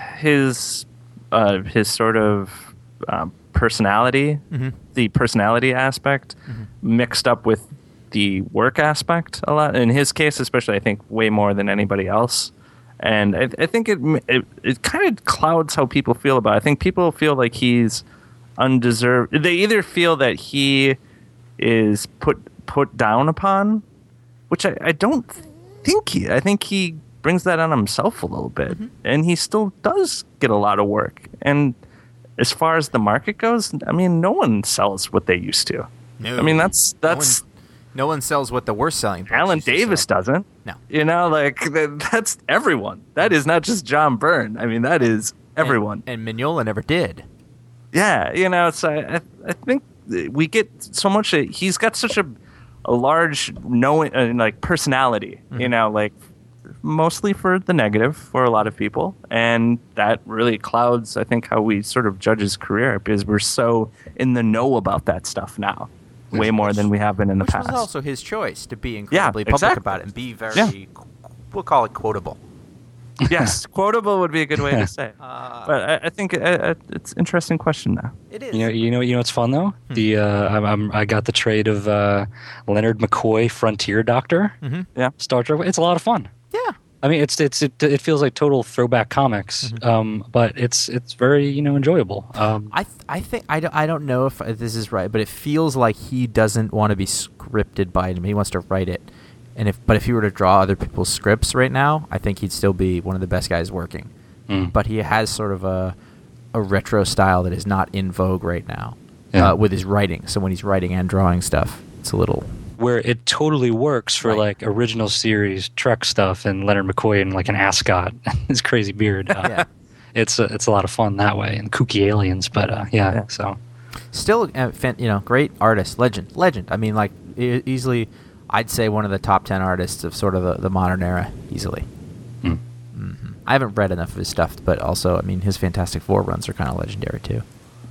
his uh, his sort of um, personality, Mhm. the personality aspect, mixed up with the work aspect a lot. In his case, especially, I think way more than anybody else. And I, I think it it, it kind of clouds how people feel about it. I think people feel like he's undeserved. They either feel that he is put put down upon, which I, I don't think he. I think he brings that on himself a little bit, and he still does get a lot of work. And as far as the market goes, I mean, no one sells what they used to. No. I mean, that's that's no one, no one sells what the worst selling. books Alan used to Davis sell. doesn't. No. You know, like that, that's everyone. That is not just John Byrne. I mean, that is everyone. And, and Mignola never did. Yeah, you know, so I, I think we get so much. He's got such a, a large knowing, uh, like personality. Mm-hmm. You know, like mostly for the negative for a lot of people, and that really clouds, I think, how we sort of judge his career because we're so in the know about that stuff now, way more than we have been in the Which past. was also his choice to be incredibly Yeah, public exactly. about it and be very, Yeah. qu- we'll call it quotable. Yes, quotable would be a good way to say. it. Uh, But I, I think uh, uh, it's an interesting question now. It is. You know, you know, you know what's fun though? The uh, I'm, I'm, I got the trade of uh, Leonard McCoy, Frontier Doctor, Mhm. Yeah. Star Trek. It's a lot of fun. Yeah. I mean, it's it's it, it feels like total throwback comics, um, but it's it's very you know enjoyable. Um, I th- I think I don't, I don't know if this is right, but it feels like he doesn't want to be scripted by him. He wants to write it, and if but if he were to draw other people's scripts right now, I think he'd still be one of the best guys working. Mm. But he has sort of a a retro style that is not in vogue right now Yeah. uh, with his writing. So when he's writing and drawing stuff, it's a little where it totally works for Right. like original series Trek stuff and Leonard McCoy and like an ascot, his crazy beard. Uh, yeah. It's a, it's a lot of fun that way and kooky aliens, but uh, yeah, Yeah. So Still, uh, fan, you know, great artist, legend, legend. I mean, like e- easily, I'd say one of the top ten artists of sort of the, the modern era, easily. Mm. hmm I haven't read enough of his stuff, but also, I mean, his Fantastic Four runs are kind of legendary too.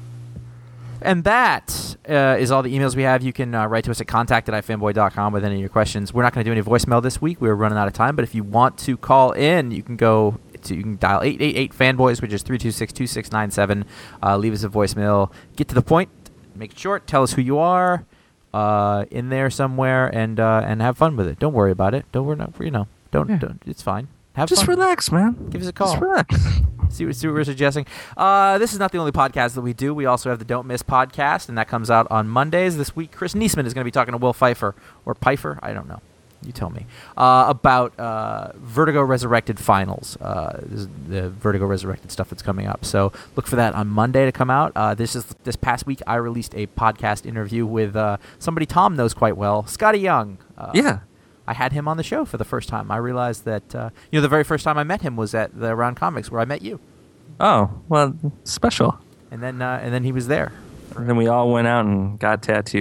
And that uh, is all the emails we have. You can uh, write to us at contact at ifanboy dot com with any of your questions. We're not going to do any voicemail this week. We're running out of time. But if you want to call in, you can go to you can dial eight eight eight fanboys, which is three two six, two six nine seven. Uh, leave us a voicemail. Get to the point. Make it short. Tell us who you are uh, in there somewhere, and uh, and have fun with it. Don't worry about it. Don't worry. You know. Don't. Yeah. don't it's fine. Have Just fun. relax, man. Give us a call. Just relax. See what, see what we're suggesting. Uh, this is not the only podcast that we do. We also have the Don't Miss podcast, and that comes out on Mondays. This week, Chris Niesman is going to be talking to Will Pfeiffer, or Pfeiffer, I don't know. You tell me. Uh, about uh, Vertigo Resurrected Finals, uh, this is the Vertigo Resurrected stuff that's coming up. So look for that on Monday to come out. Uh, this is this past week, I released a podcast interview with uh, somebody Tom knows quite well, Scotty Young. Uh, Yeah. I had him on the show for the first time. I realized that, uh, you know, the very first time I met him was at the Around Comics where I met you. Oh, well, special. And then uh, and then he was there. And then we all went out and got tattoos.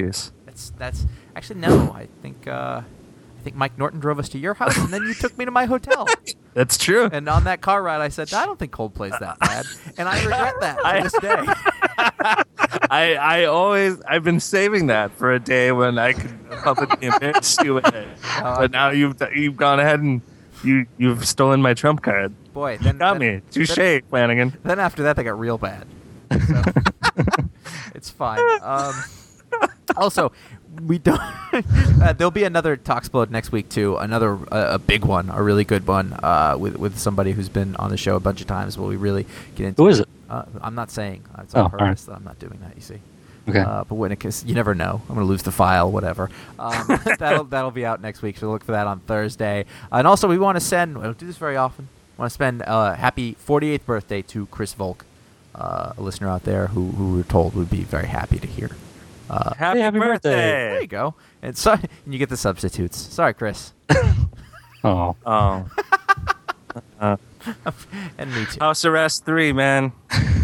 That's that's actually no. I think uh, I think Mike Norton drove us to your house, and then you took me to my hotel. That's true. And on that car ride, I said, I don't think Coldplay's that bad, and I regret that to I- this day. I I always I've been saving that for a day when I could publicly embarrass you with it. But now you've you've gone ahead and you you've stolen my trump card. Boy, then Got then, me. Touche, Then, Flanagan. then after that, they got real bad. So, it's fine. Um, also, we don't. uh, there'll be another Talksplode next week too. Another uh, a big one, a really good one, uh, with with somebody who's been on the show a bunch of times. Where we really get into. Who is it? Uh, I'm not saying. It's Oh, on all purpose right. that I'm not doing that. You see. Okay. Uh, but when it, cause you never know. I'm going to lose the file, whatever. Um, that'll that'll be out next week, so look for that on Thursday. Uh, and also, we want to send. We don't do this very often. Want to spend uh, happy forty-eighth birthday to Chris Volk, uh, a listener out there who who we're told would be very happy to hear. Uh, Happy, happy birthday. there you go. And so and you get the substitutes. Sorry, Chris. Oh. Oh, And me too. House Arrest three, man.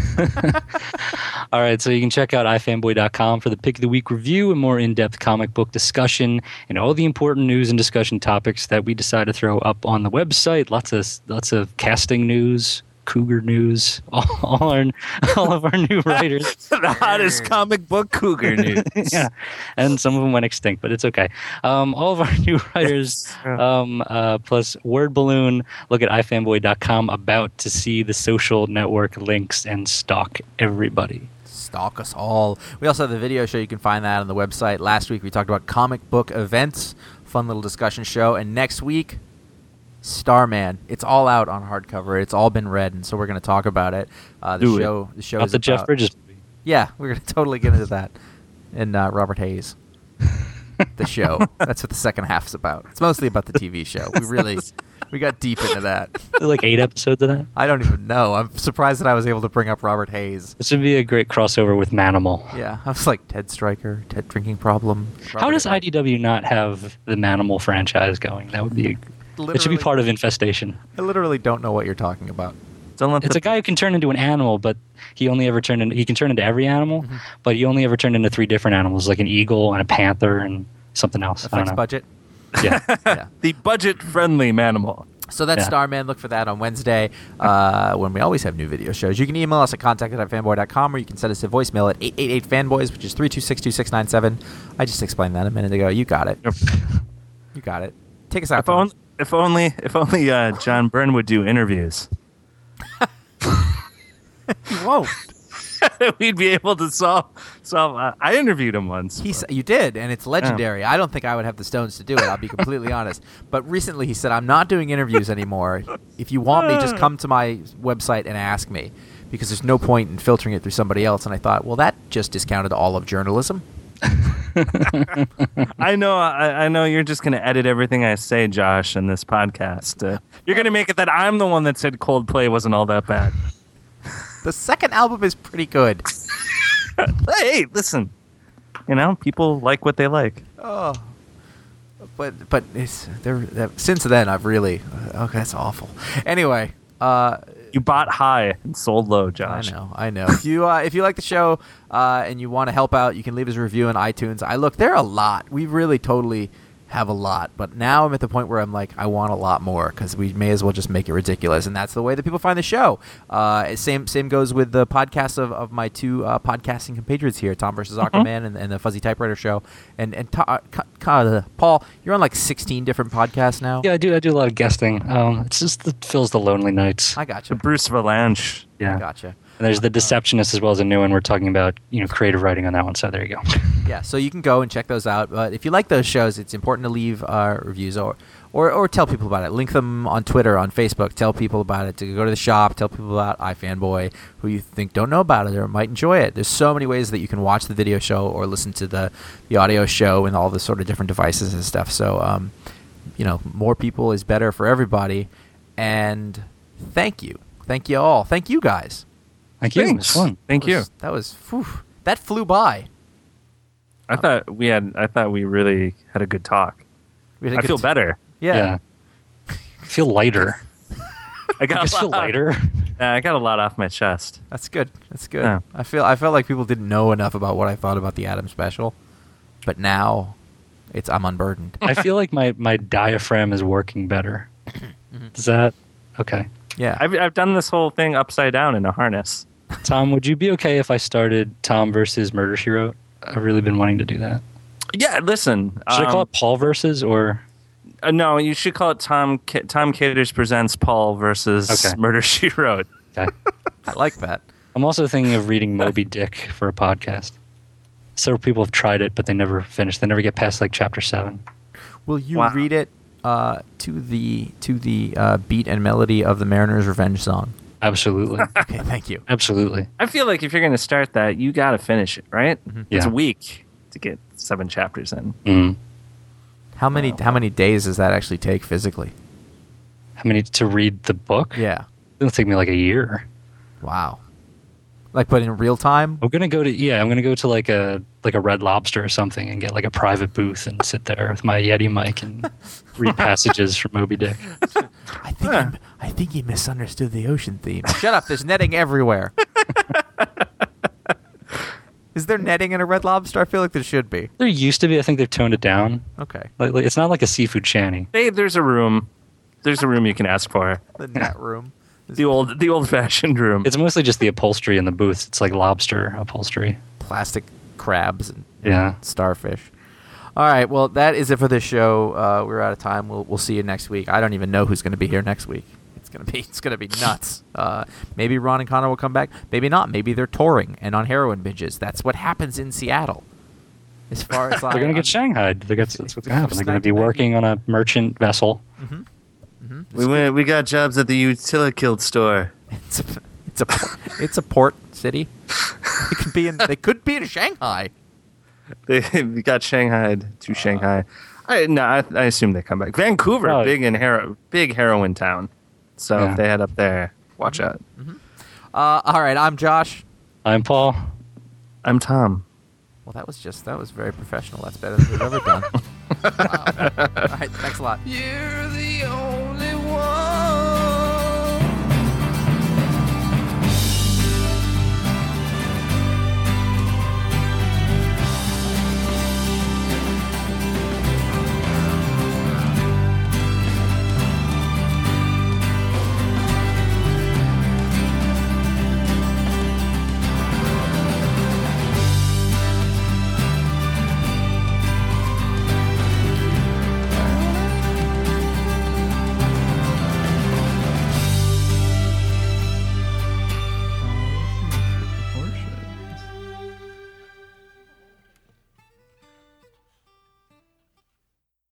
All right, so you can check out i fanboy dot com for the Pick of the Week review and more in-depth comic book discussion and all the important news and discussion topics that we decide to throw up on the website. Lots of lots of casting news, cougar news, all, all our all of our new writers. The hottest comic book cougar news. Yeah, and some of them went extinct, but it's okay. Um, all of our new writers, um, uh, plus Word Balloon. Look at i fanboy dot com about to see the social network links and stalk everybody. Stalk us all. We also have the video show. You can find that on the website. Last week we talked about comic book events. Fun little discussion show. And next week, Starman. It's all out on hardcover. It's all been read, and so we're going to talk about it. Uh, the Do it. show. The show Not is the Jeff about- Bridges movie. Yeah, we're going to totally get into that. And uh, Robert Hayes. The show. That's what the second half is about. It's mostly about the T V show. We really we got deep into that. There are like eight episodes of that. I don't even know. I'm surprised that I was able to bring up Robert Hayes. This would be a great crossover with Manimal. Yeah, I was like Ted Stryker, Ted Drinking Problem. How Robert does Hayes. I D W not have the Manimal franchise going? That would be. It should be Literally- part of Infestation. I literally don't know what you're talking about. Don't let It's the, a guy who can turn into an animal, but he only ever turned into. He can turn into every animal, but he only ever turned into three different animals, like an eagle and a panther and something else. I don't Effects know. budget. Yeah. Yeah. the budget-friendly Manimal. So that's Yeah. Starman. Look for that on Wednesday uh, when we always have new video shows. You can email us at contact at fanboy dot com or you can send us a voicemail at eight eight eight fanboys, which is three two six two six nine seven. I just explained that a minute ago. You got it. Yep. You got it. Take us out. If, Tom. on, if only, if only uh, John Byrne would do interviews, You won't. we'd be able to solve. Solve. Uh, I interviewed him once. He, s- you did, and it's legendary. I don't think I would have the stones to do it. I'll be completely honest. But recently he said, I'm not doing interviews anymore. If you want me, just come to my website and ask me, because there's no point in filtering it through somebody else. And I thought, well, that just discounted all of journalism. I know. I, I know. You're just going to edit everything I say, Josh, in this podcast. Uh, you're going to make it that I'm the one that said Coldplay wasn't all that bad. The second album is pretty good. Hey, listen. You know, people like what they like. Oh, but but it's there. That, since then, I've really uh, okay. That's awful. Anyway, uh, You bought high and sold low, I Josh. know, I know. If you uh, if you like the show uh, and you want to help out, you can leave us a review on iTunes. I look, there are a lot. We really totally have a lot, but now I'm at the point where I'm like, I want a lot more because we may as well just make it ridiculous, and that's the way that people find the show. Uh, same same goes with the podcasts of, of my two uh, podcasting compatriots here, Tom versus Aquaman and, and the Fuzzy Typewriter Show. And and to, uh, ca- ca- uh, Paul, you're on like sixteen different podcasts now. Yeah, I do. I do a lot of guesting. Um, it's just it fills the lonely nights. I The gotcha. Bruce Valanche. Yeah. I gotcha. And there's the Deceptionist as well as a new one. We're talking about you know creative writing on that one. So there you go. Yeah, so you can go and check those out. But if you like those shows, it's important to leave uh, reviews or, or or tell people about it. Link them on Twitter, on Facebook. Tell people about it. To go to the shop. Tell people about iFanboy who you think don't know about it or might enjoy it. There's so many ways that you can watch the video show or listen to the, the audio show and all the sort of different devices and stuff. So, um, you know, more people is better for everybody. And thank you. Thank you all. Thank you guys. Thank you. It was Thanks. fun. Thank That you. was- That was, whew, that flew by. I thought we had. I thought we really had a good talk. We had a I good feel t- better. Yeah. I feel lighter. I I got just a feel lot, lighter. Yeah, I got a lot off my chest. That's good. That's good. Yeah. I feel I felt like people didn't know enough about what I thought about the Adam special. but now it's I'm unburdened. I feel like my, my diaphragm is working better. Is that okay? Yeah. I've I've done this whole thing upside down in a harness. Tom, would you be okay if I started Tom versus Murder She Wrote? I've really been wanting to do that. Yeah, listen. Should I call um, it Paul versus or? Uh, no, you should call it Tom K- Tom Caters presents Paul versus Okay. Murder She Wrote. Okay. I like that. I'm also thinking of reading Moby Dick for a podcast. Several people have tried it, but they never finish. They never get past like chapter seven. Will you Wow. read it uh, to the to the uh, beat and melody of the Mariner's Revenge song? Absolutely. Okay, thank you. Absolutely. I feel like if you're going to start that, you got to finish it, right? It's Yeah. a week to get seven chapters in. Mm. How many how many days does that actually take physically? How many to read the book? Yeah. It'll take me like a year. Wow. Like, but in real time? I'm gonna go to yeah. I'm gonna go to like a like a Red Lobster or something and get like a private booth and sit there with my Yeti mic and read passages from Moby Dick. I think he, I think he misunderstood the ocean theme. Shut up! There's netting everywhere. Is there netting in a Red Lobster? I feel like there should be. There used to be. I think they've toned it down. Okay. Like, like, it's not like a seafood shanty. Hey, there's a room. There's a room you can ask for. The net room. The old the old fashioned room. It's mostly just the upholstery in the booths. It's like lobster upholstery. Plastic crabs and Yeah. starfish. All right. Well, that is it for this show. Uh, we're out of time. We'll we'll see you next week. I don't even know who's going to be here next week. It's gonna be it's gonna be nuts. Uh, maybe Ron and Connor will come back. Maybe not. Maybe they're touring and on heroin binges. That's what happens in Seattle. As far as I, They're gonna get I'm- shanghaied. They got, that's what's gonna happen. They're gonna be working on a merchant vessel. We went. We got jobs at the Utilikilt store. It's a, it's a it's a port city. They could be in they could be in Shanghai. They we got shanghaied to Shanghai. I no, I, I assume they come back. Vancouver, Oh. big in hero, big heroin town. So Yeah. if they head up there, watch out. Uh, all right, I'm Josh. I'm Paul. I'm Tom. Well, that was just that was very professional. That's better than we've ever done. Wow. All right, thanks a lot. You're